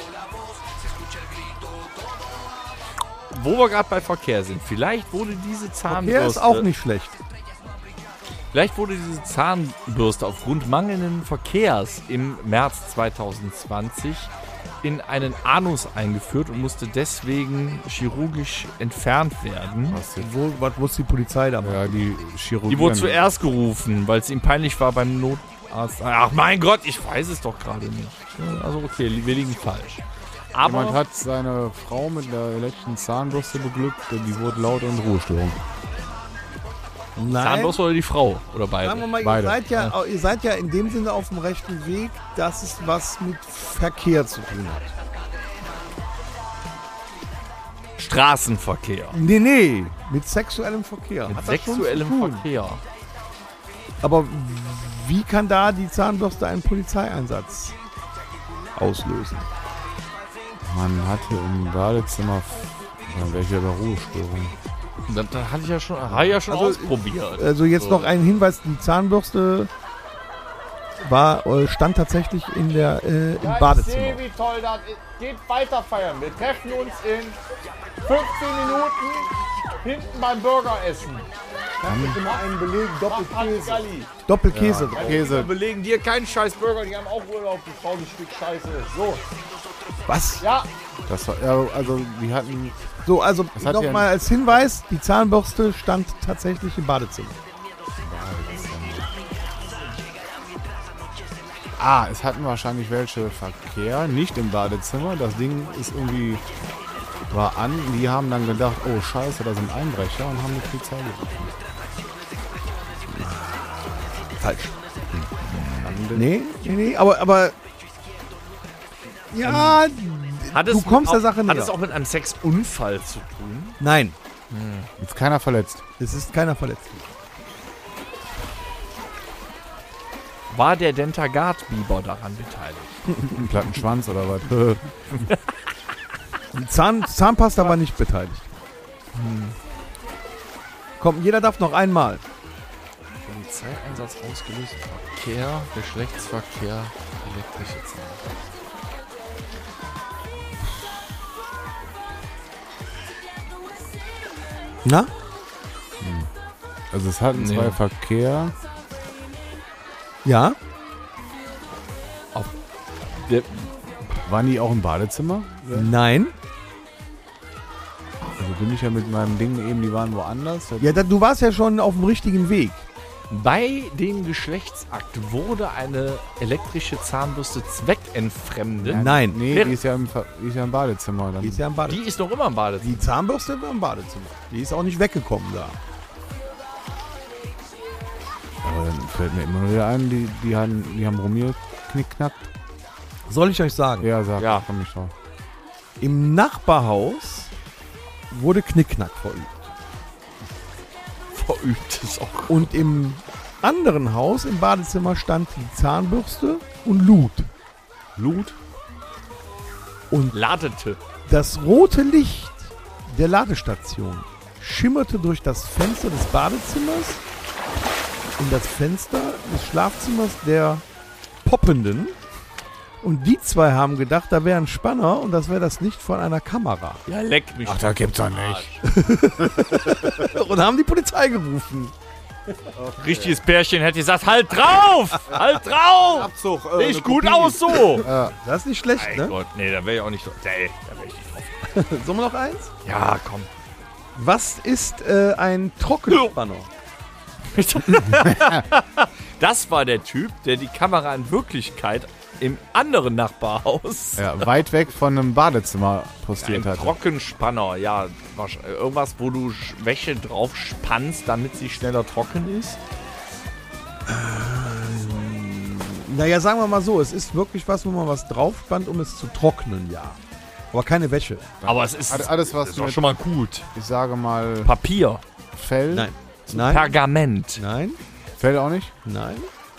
Wo wir gerade bei Verkehr sind, vielleicht wurde diese Zahnbürste... Verkehr ist auch nicht schlecht. Vielleicht wurde diese Zahnbürste aufgrund mangelnden Verkehrs im März 2020 in einen Anus eingeführt und musste deswegen chirurgisch entfernt werden. Was muss die Polizei da machen? Ja, die Chirurgie. Die wurde zuerst gerufen, weil es ihm peinlich war beim Notarzt. Ach mein Gott, ich weiß es doch gerade nicht. Also okay, wir liegen falsch. Jemand Aber hat seine Frau mit der elektrischen Zahnbürste beglückt und die wurde laut und Ruhestörung. Nein. Zahnbürste oder die Frau? Oder beide? Sagen wir mal, Beide. ihr seid ja in dem Sinne auf dem rechten Weg, dass es was mit Verkehr zu tun hat. Straßenverkehr. Nee, mit sexuellem Verkehr. Mit Hat das schon zu sexuellem tun. Verkehr. Aber wie kann da die Zahnbürste einen Polizeieinsatz auslösen? Man hatte im Badezimmer welche Ruhestörung. Das hatte ich ja schon, ausprobiert. Also jetzt noch ein Hinweis, die Zahnbürste stand tatsächlich im Badezimmer. wie toll das ist. Geht weiter feiern. Wir treffen uns in 15 Minuten hinten beim Burgeressen. Immer einen Beleg, Doppelkäse. Galli. Doppelkäse drauf. Wir Käse. belegen dir keinen scheiß Burger, die haben auch Urlaub, das faules Stück Scheiße. So, Was? ja. Das war, ja, also die hatten. So, also Das hat ja nochmal als Hinweis, die Zahnbürste stand tatsächlich im Badezimmer. Es hatten wahrscheinlich welche Verkehr, nicht im Badezimmer. Das Ding ist irgendwie, war an. Die haben dann gedacht, oh scheiße, da sind Einbrecher und haben die Polizei gerufen. Falsch. Nee, aber ja, du kommst der Sache näher. Hat es auch mit einem Sexunfall zu tun? Nein, Ist keiner verletzt. es ist keiner verletzt. War der Dentagard-Biber daran beteiligt? Ein platten Schwanz oder was? Die Zahnpasta war nicht beteiligt. Komm, jeder darf noch einmal. Polizeieinsatz ausgelöst, Verkehr, Geschlechtsverkehr, elektrische Zahnpasta. Na? Also es hatten zwei Verkehr. Ja? Waren die auch im Badezimmer? Nein? Also bin ich ja mit meinem Ding eben, die waren woanders. Ja, du warst ja schon auf dem richtigen Weg. Bei dem Geschlechtsakt wurde eine elektrische Zahnbürste zweckentfremdet. Nein. Nee, die ist ja im Badezimmer. Dann. Die ist ja im Badezimmer. Die ist noch immer im Badezimmer. Die Zahnbürste war im Badezimmer. Die ist auch nicht weggekommen da. Aber dann fällt mir immer wieder ein, die haben Romeo knickknackt. Soll ich euch sagen? Ja, sag, Ja. komm ich drauf. Im Nachbarhaus wurde Knickknack verübt. Verübt ist auch. Und im anderen Haus, im Badezimmer, stand die Zahnbürste und lud. Lud Und ladete. das rote Licht der Ladestation schimmerte durch das Fenster des Badezimmers in das Fenster des Schlafzimmers der Poppenden. Und die zwei haben gedacht, da wäre ein Spanner und das wäre das Licht von einer Kamera. Ja, leck mich. Ach, da gibt's doch nicht. Und haben die Polizei gerufen. Richtiges Pärchen hätte gesagt, halt drauf! Halt drauf! Abzug. Nicht gut aus so! Das ist nicht schlecht, Mein ne? Gott, nee, da wäre ich auch nicht drauf. Nee, da wäre ich nicht drauf. Sollen wir noch eins? Ja, komm. Was ist ein Trockenspanner? Das war der Typ, der die Kamera in Wirklichkeit im anderen Nachbarhaus Ja, weit weg von einem Badezimmer ein postiert hat. Trockenspanner, ja, irgendwas, wo du Wäsche drauf spannst, damit sie schneller trocken ist. Naja, sagen wir mal so, es ist wirklich was, wo man was draufspannt, um es zu trocknen, ja. Aber keine Wäsche. Aber es ist, Alles, was ist doch mit, schon mal gut. ich sage mal, Papier, Fell. Nein. Nein. Pergament, Nein. Fell auch nicht? Nein.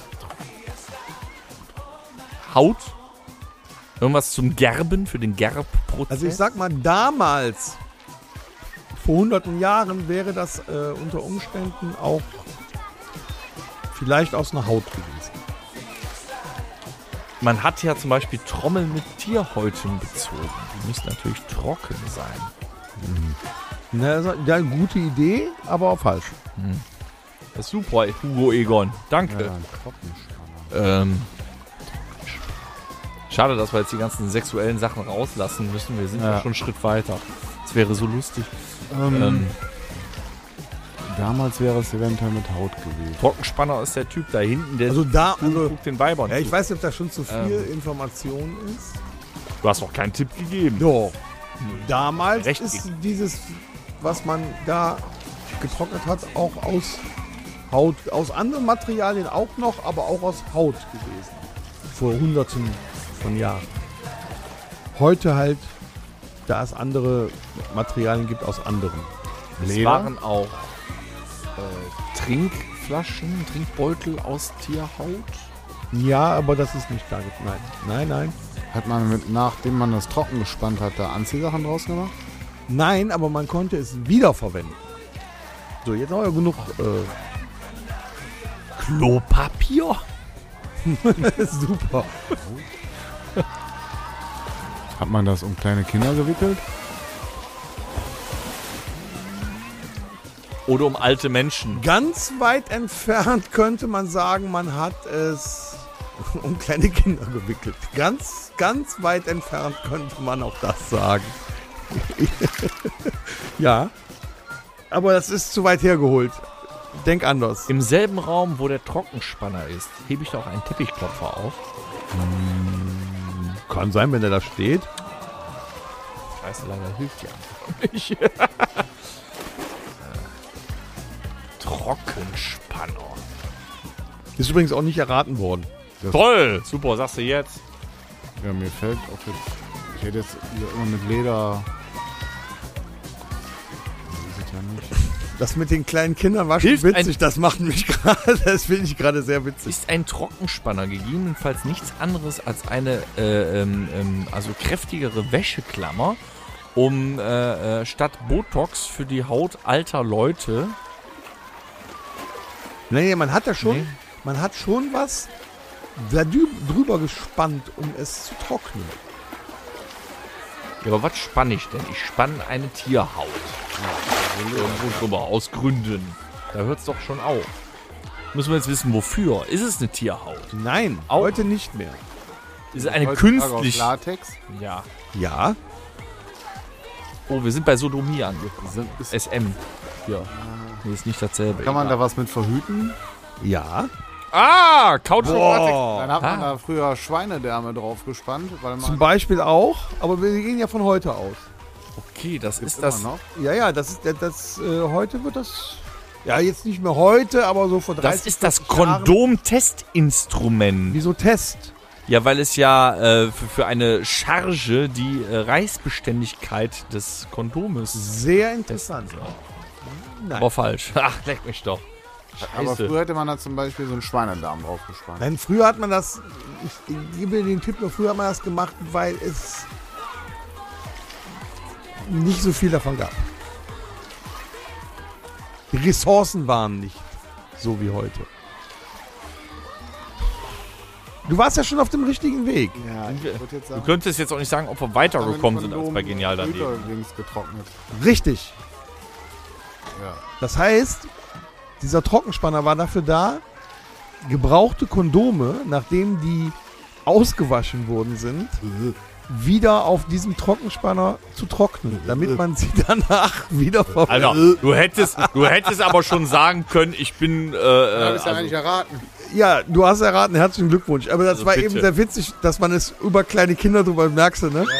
Haut, irgendwas zum Gerben, für den Gerbprozess. Also ich sag mal, damals, vor hunderten Jahren, wäre das unter Umständen auch vielleicht aus einer Haut gewesen. Man hat ja zum Beispiel Trommeln mit Tierhäuten bezogen. Die müssen natürlich trocken sein. Na, ja, gute Idee, aber auch falsch. Das ist super, Hugo Egon. Danke. Ja, ein Trockenspanner. Schade, dass wir jetzt die ganzen sexuellen Sachen rauslassen müssen. Wir sind ja Ja. schon einen Schritt weiter. Das wäre so lustig. Damals wäre es eventuell mit Haut gewesen. Trockenspanner ist der Typ da hinten, der guckt den Weibern Ja, ich zu. weiß nicht, ob das schon zu viel Information ist. Du hast auch keinen Tipp gegeben. Doch. Damals Recht ist gegeben. dieses, was man da getrocknet hat, auch aus Haut, aus anderen Materialien auch noch, aber auch aus Haut gewesen. Vor hunderten von Jahren. Heute halt, da es andere Materialien gibt aus anderen. Es waren auch Trinkflaschen, Trinkbeutel aus Tierhaut. Ja, aber das ist nicht da. Nein. Hat man, nachdem man das trocken gespannt hat, da Anziehsachen draus gemacht? Nein, aber man konnte es wiederverwenden. So, jetzt haben wir genug. Klopapier? Super. Hat man das um kleine Kinder gewickelt? Oder um alte Menschen? Ganz weit entfernt könnte man sagen, man hat es um kleine Kinder gewickelt. Ganz weit entfernt könnte man auch das sagen. Ja. Aber das ist zu weit hergeholt. Denk anders. Im selben Raum, wo der Trockenspanner ist, hebe ich doch einen Teppichklopfer auf. Kann sein, wenn der da steht. Scheiße, leider hilft die einfach nicht. Trockenspanner. Ist übrigens auch nicht erraten worden. Toll! Super, sagst du jetzt. Ja, mir fällt auch jetzt. Ich hätte jetzt immer mit Leder. Das ist es ja nicht. Das mit den kleinen Kindern war schon Hilft witzig. Das macht mich gerade, das finde ich gerade sehr witzig. Ist ein Trockenspanner gegebenenfalls nichts anderes als eine also kräftigere Wäscheklammer, um statt Botox für die Haut alter Leute. Nee, man hat ja schon, man hat schon was da drüber gespannt, um es zu trocknen. Ja, aber was spanne ich denn? Ich spanne eine Tierhaut. Irgendwo drüber, aus Gründen. Da hört es doch schon auf. Müssen wir jetzt wissen, wofür? Ist es eine Tierhaut? Nein, Auch. heute nicht mehr. Ist es eine Heutzutage künstlich... aus Latex. Ja. Ja, Oh, wir sind bei Sodomie angekommen. SM. Ja. Nee, ist nicht dasselbe. Kann man da was mit verhüten? ja. Ah, Couch Dann hat man da früher Schweinedärme drauf gespannt, weil Zum man. Beispiel auch, aber wir gehen ja von heute aus. Okay, das Gibt's ist das. immer noch? Ja, das ist heute wird das. Ja, jetzt nicht mehr heute, aber so vor 30 Das ist das 40 Jahren. Kondom-Testinstrument. Wieso Test? Ja, weil es ja für eine Charge die Reißbeständigkeit des Kondomes. Sehr interessant. Nein. Aber falsch. Ach, leck mich doch. Aber Scheiße. früher hätte man da zum Beispiel so einen Schweinedarm drauf gespannt. Nein, früher hat man das, ich gebe dir den Tipp, noch früher hat man das gemacht, weil es nicht so viel davon gab. Die Ressourcen waren nicht so wie heute. Du warst ja schon auf dem richtigen Weg. Ja, ich würde jetzt Du sagen, könntest jetzt auch nicht sagen, ob wir weitergekommen sind als bei Genial daneben. links getrocknet. Richtig. Ja. Das heißt, dieser Trockenspanner war dafür da, gebrauchte Kondome, nachdem die ausgewaschen worden sind, wieder auf diesem Trockenspanner zu trocknen, damit man sie danach wieder Alter, du hättest aber schon sagen können, ich bin Hab ich ja erraten. Ja, du hast erraten, herzlichen Glückwunsch. Aber das Also war bitte. eben sehr witzig, dass man es über kleine Kinder drüber merkst, du, ne?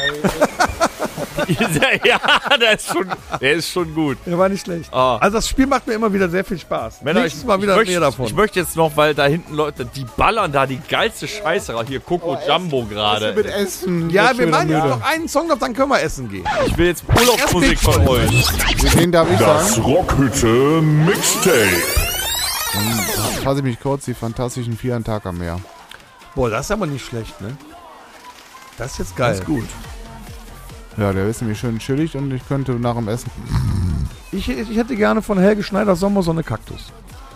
ja, der ist schon gut. Der war nicht schlecht. Ah. Also das Spiel macht mir immer wieder sehr viel Spaß. Männer, Nächstes Mal wieder mehr davon. Ich möchte jetzt noch, weil da hinten Leute, die ballern da die geilste Scheiße raus. Hier, Coco Jumbo Mit gerade. Essen. ja, Jetzt wir schon machen jetzt wieder noch einen Song, dann können wir essen gehen. Ich will jetzt Urlaubsmusik von euch. Den darf ich Das sagen. Rockhütte Mixtape. Dann fasse ich mich kurz, die fantastischen 4 Tag am Meer. Boah, das ist aber nicht schlecht, ne? Das ist jetzt geil. Ist gut. Ja, der ist nämlich schön chillig und ich könnte nach dem Essen. Ich hätte gerne von Helge Schneider Sommersonne Kaktus.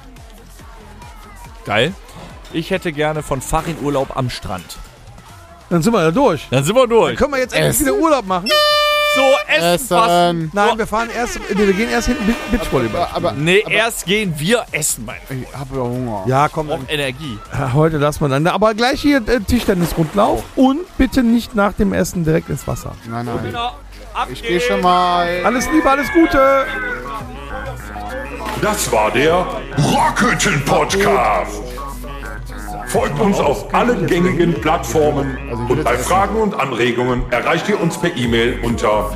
Geil. Ich hätte gerne von Farin Urlaub am Strand. Dann sind wir da durch. Dann sind wir durch. Dann können wir jetzt endlich wieder Urlaub machen. So, Essen passen. Nein, wir fahren erst, wir gehen erst hinten Beachvolleyball. Aber Nee, erst gehen wir essen, mein Freund. ich habe ja Hunger. Ja, komm, Braucht Energie. heute lassen wir dann. Aber gleich hier Tischtennisrundlauf und bitte nicht nach dem Essen direkt ins Wasser. Nein, nein. Genau. Ich gehe schon mal. Alles Liebe, alles Gute. Das war der Rockhütten Podcast. Folgt uns auf allen gängigen Plattformen und bei Fragen und Anregungen erreicht ihr uns per E-Mail unter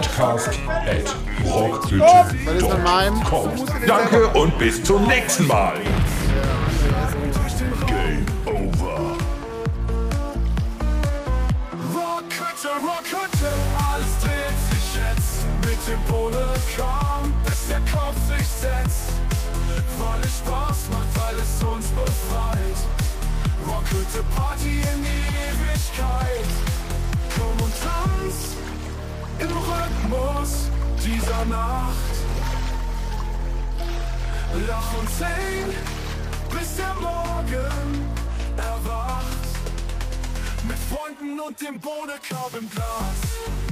podcast@rockhütten.com. Danke und bis zum nächsten Mal. Game over. Rockhütte, alles dreht sich jetzt. Mit dem Boulevard, bis der Kopf sich setzt. Weil es Spaß macht, weil es uns befreit. Rockhütte Party in die Ewigkeit. Komm und tanz im Rhythmus dieser Nacht. Lach und sing, bis der Morgen erwacht. Mit Freunden und dem Bodekorb im Glas.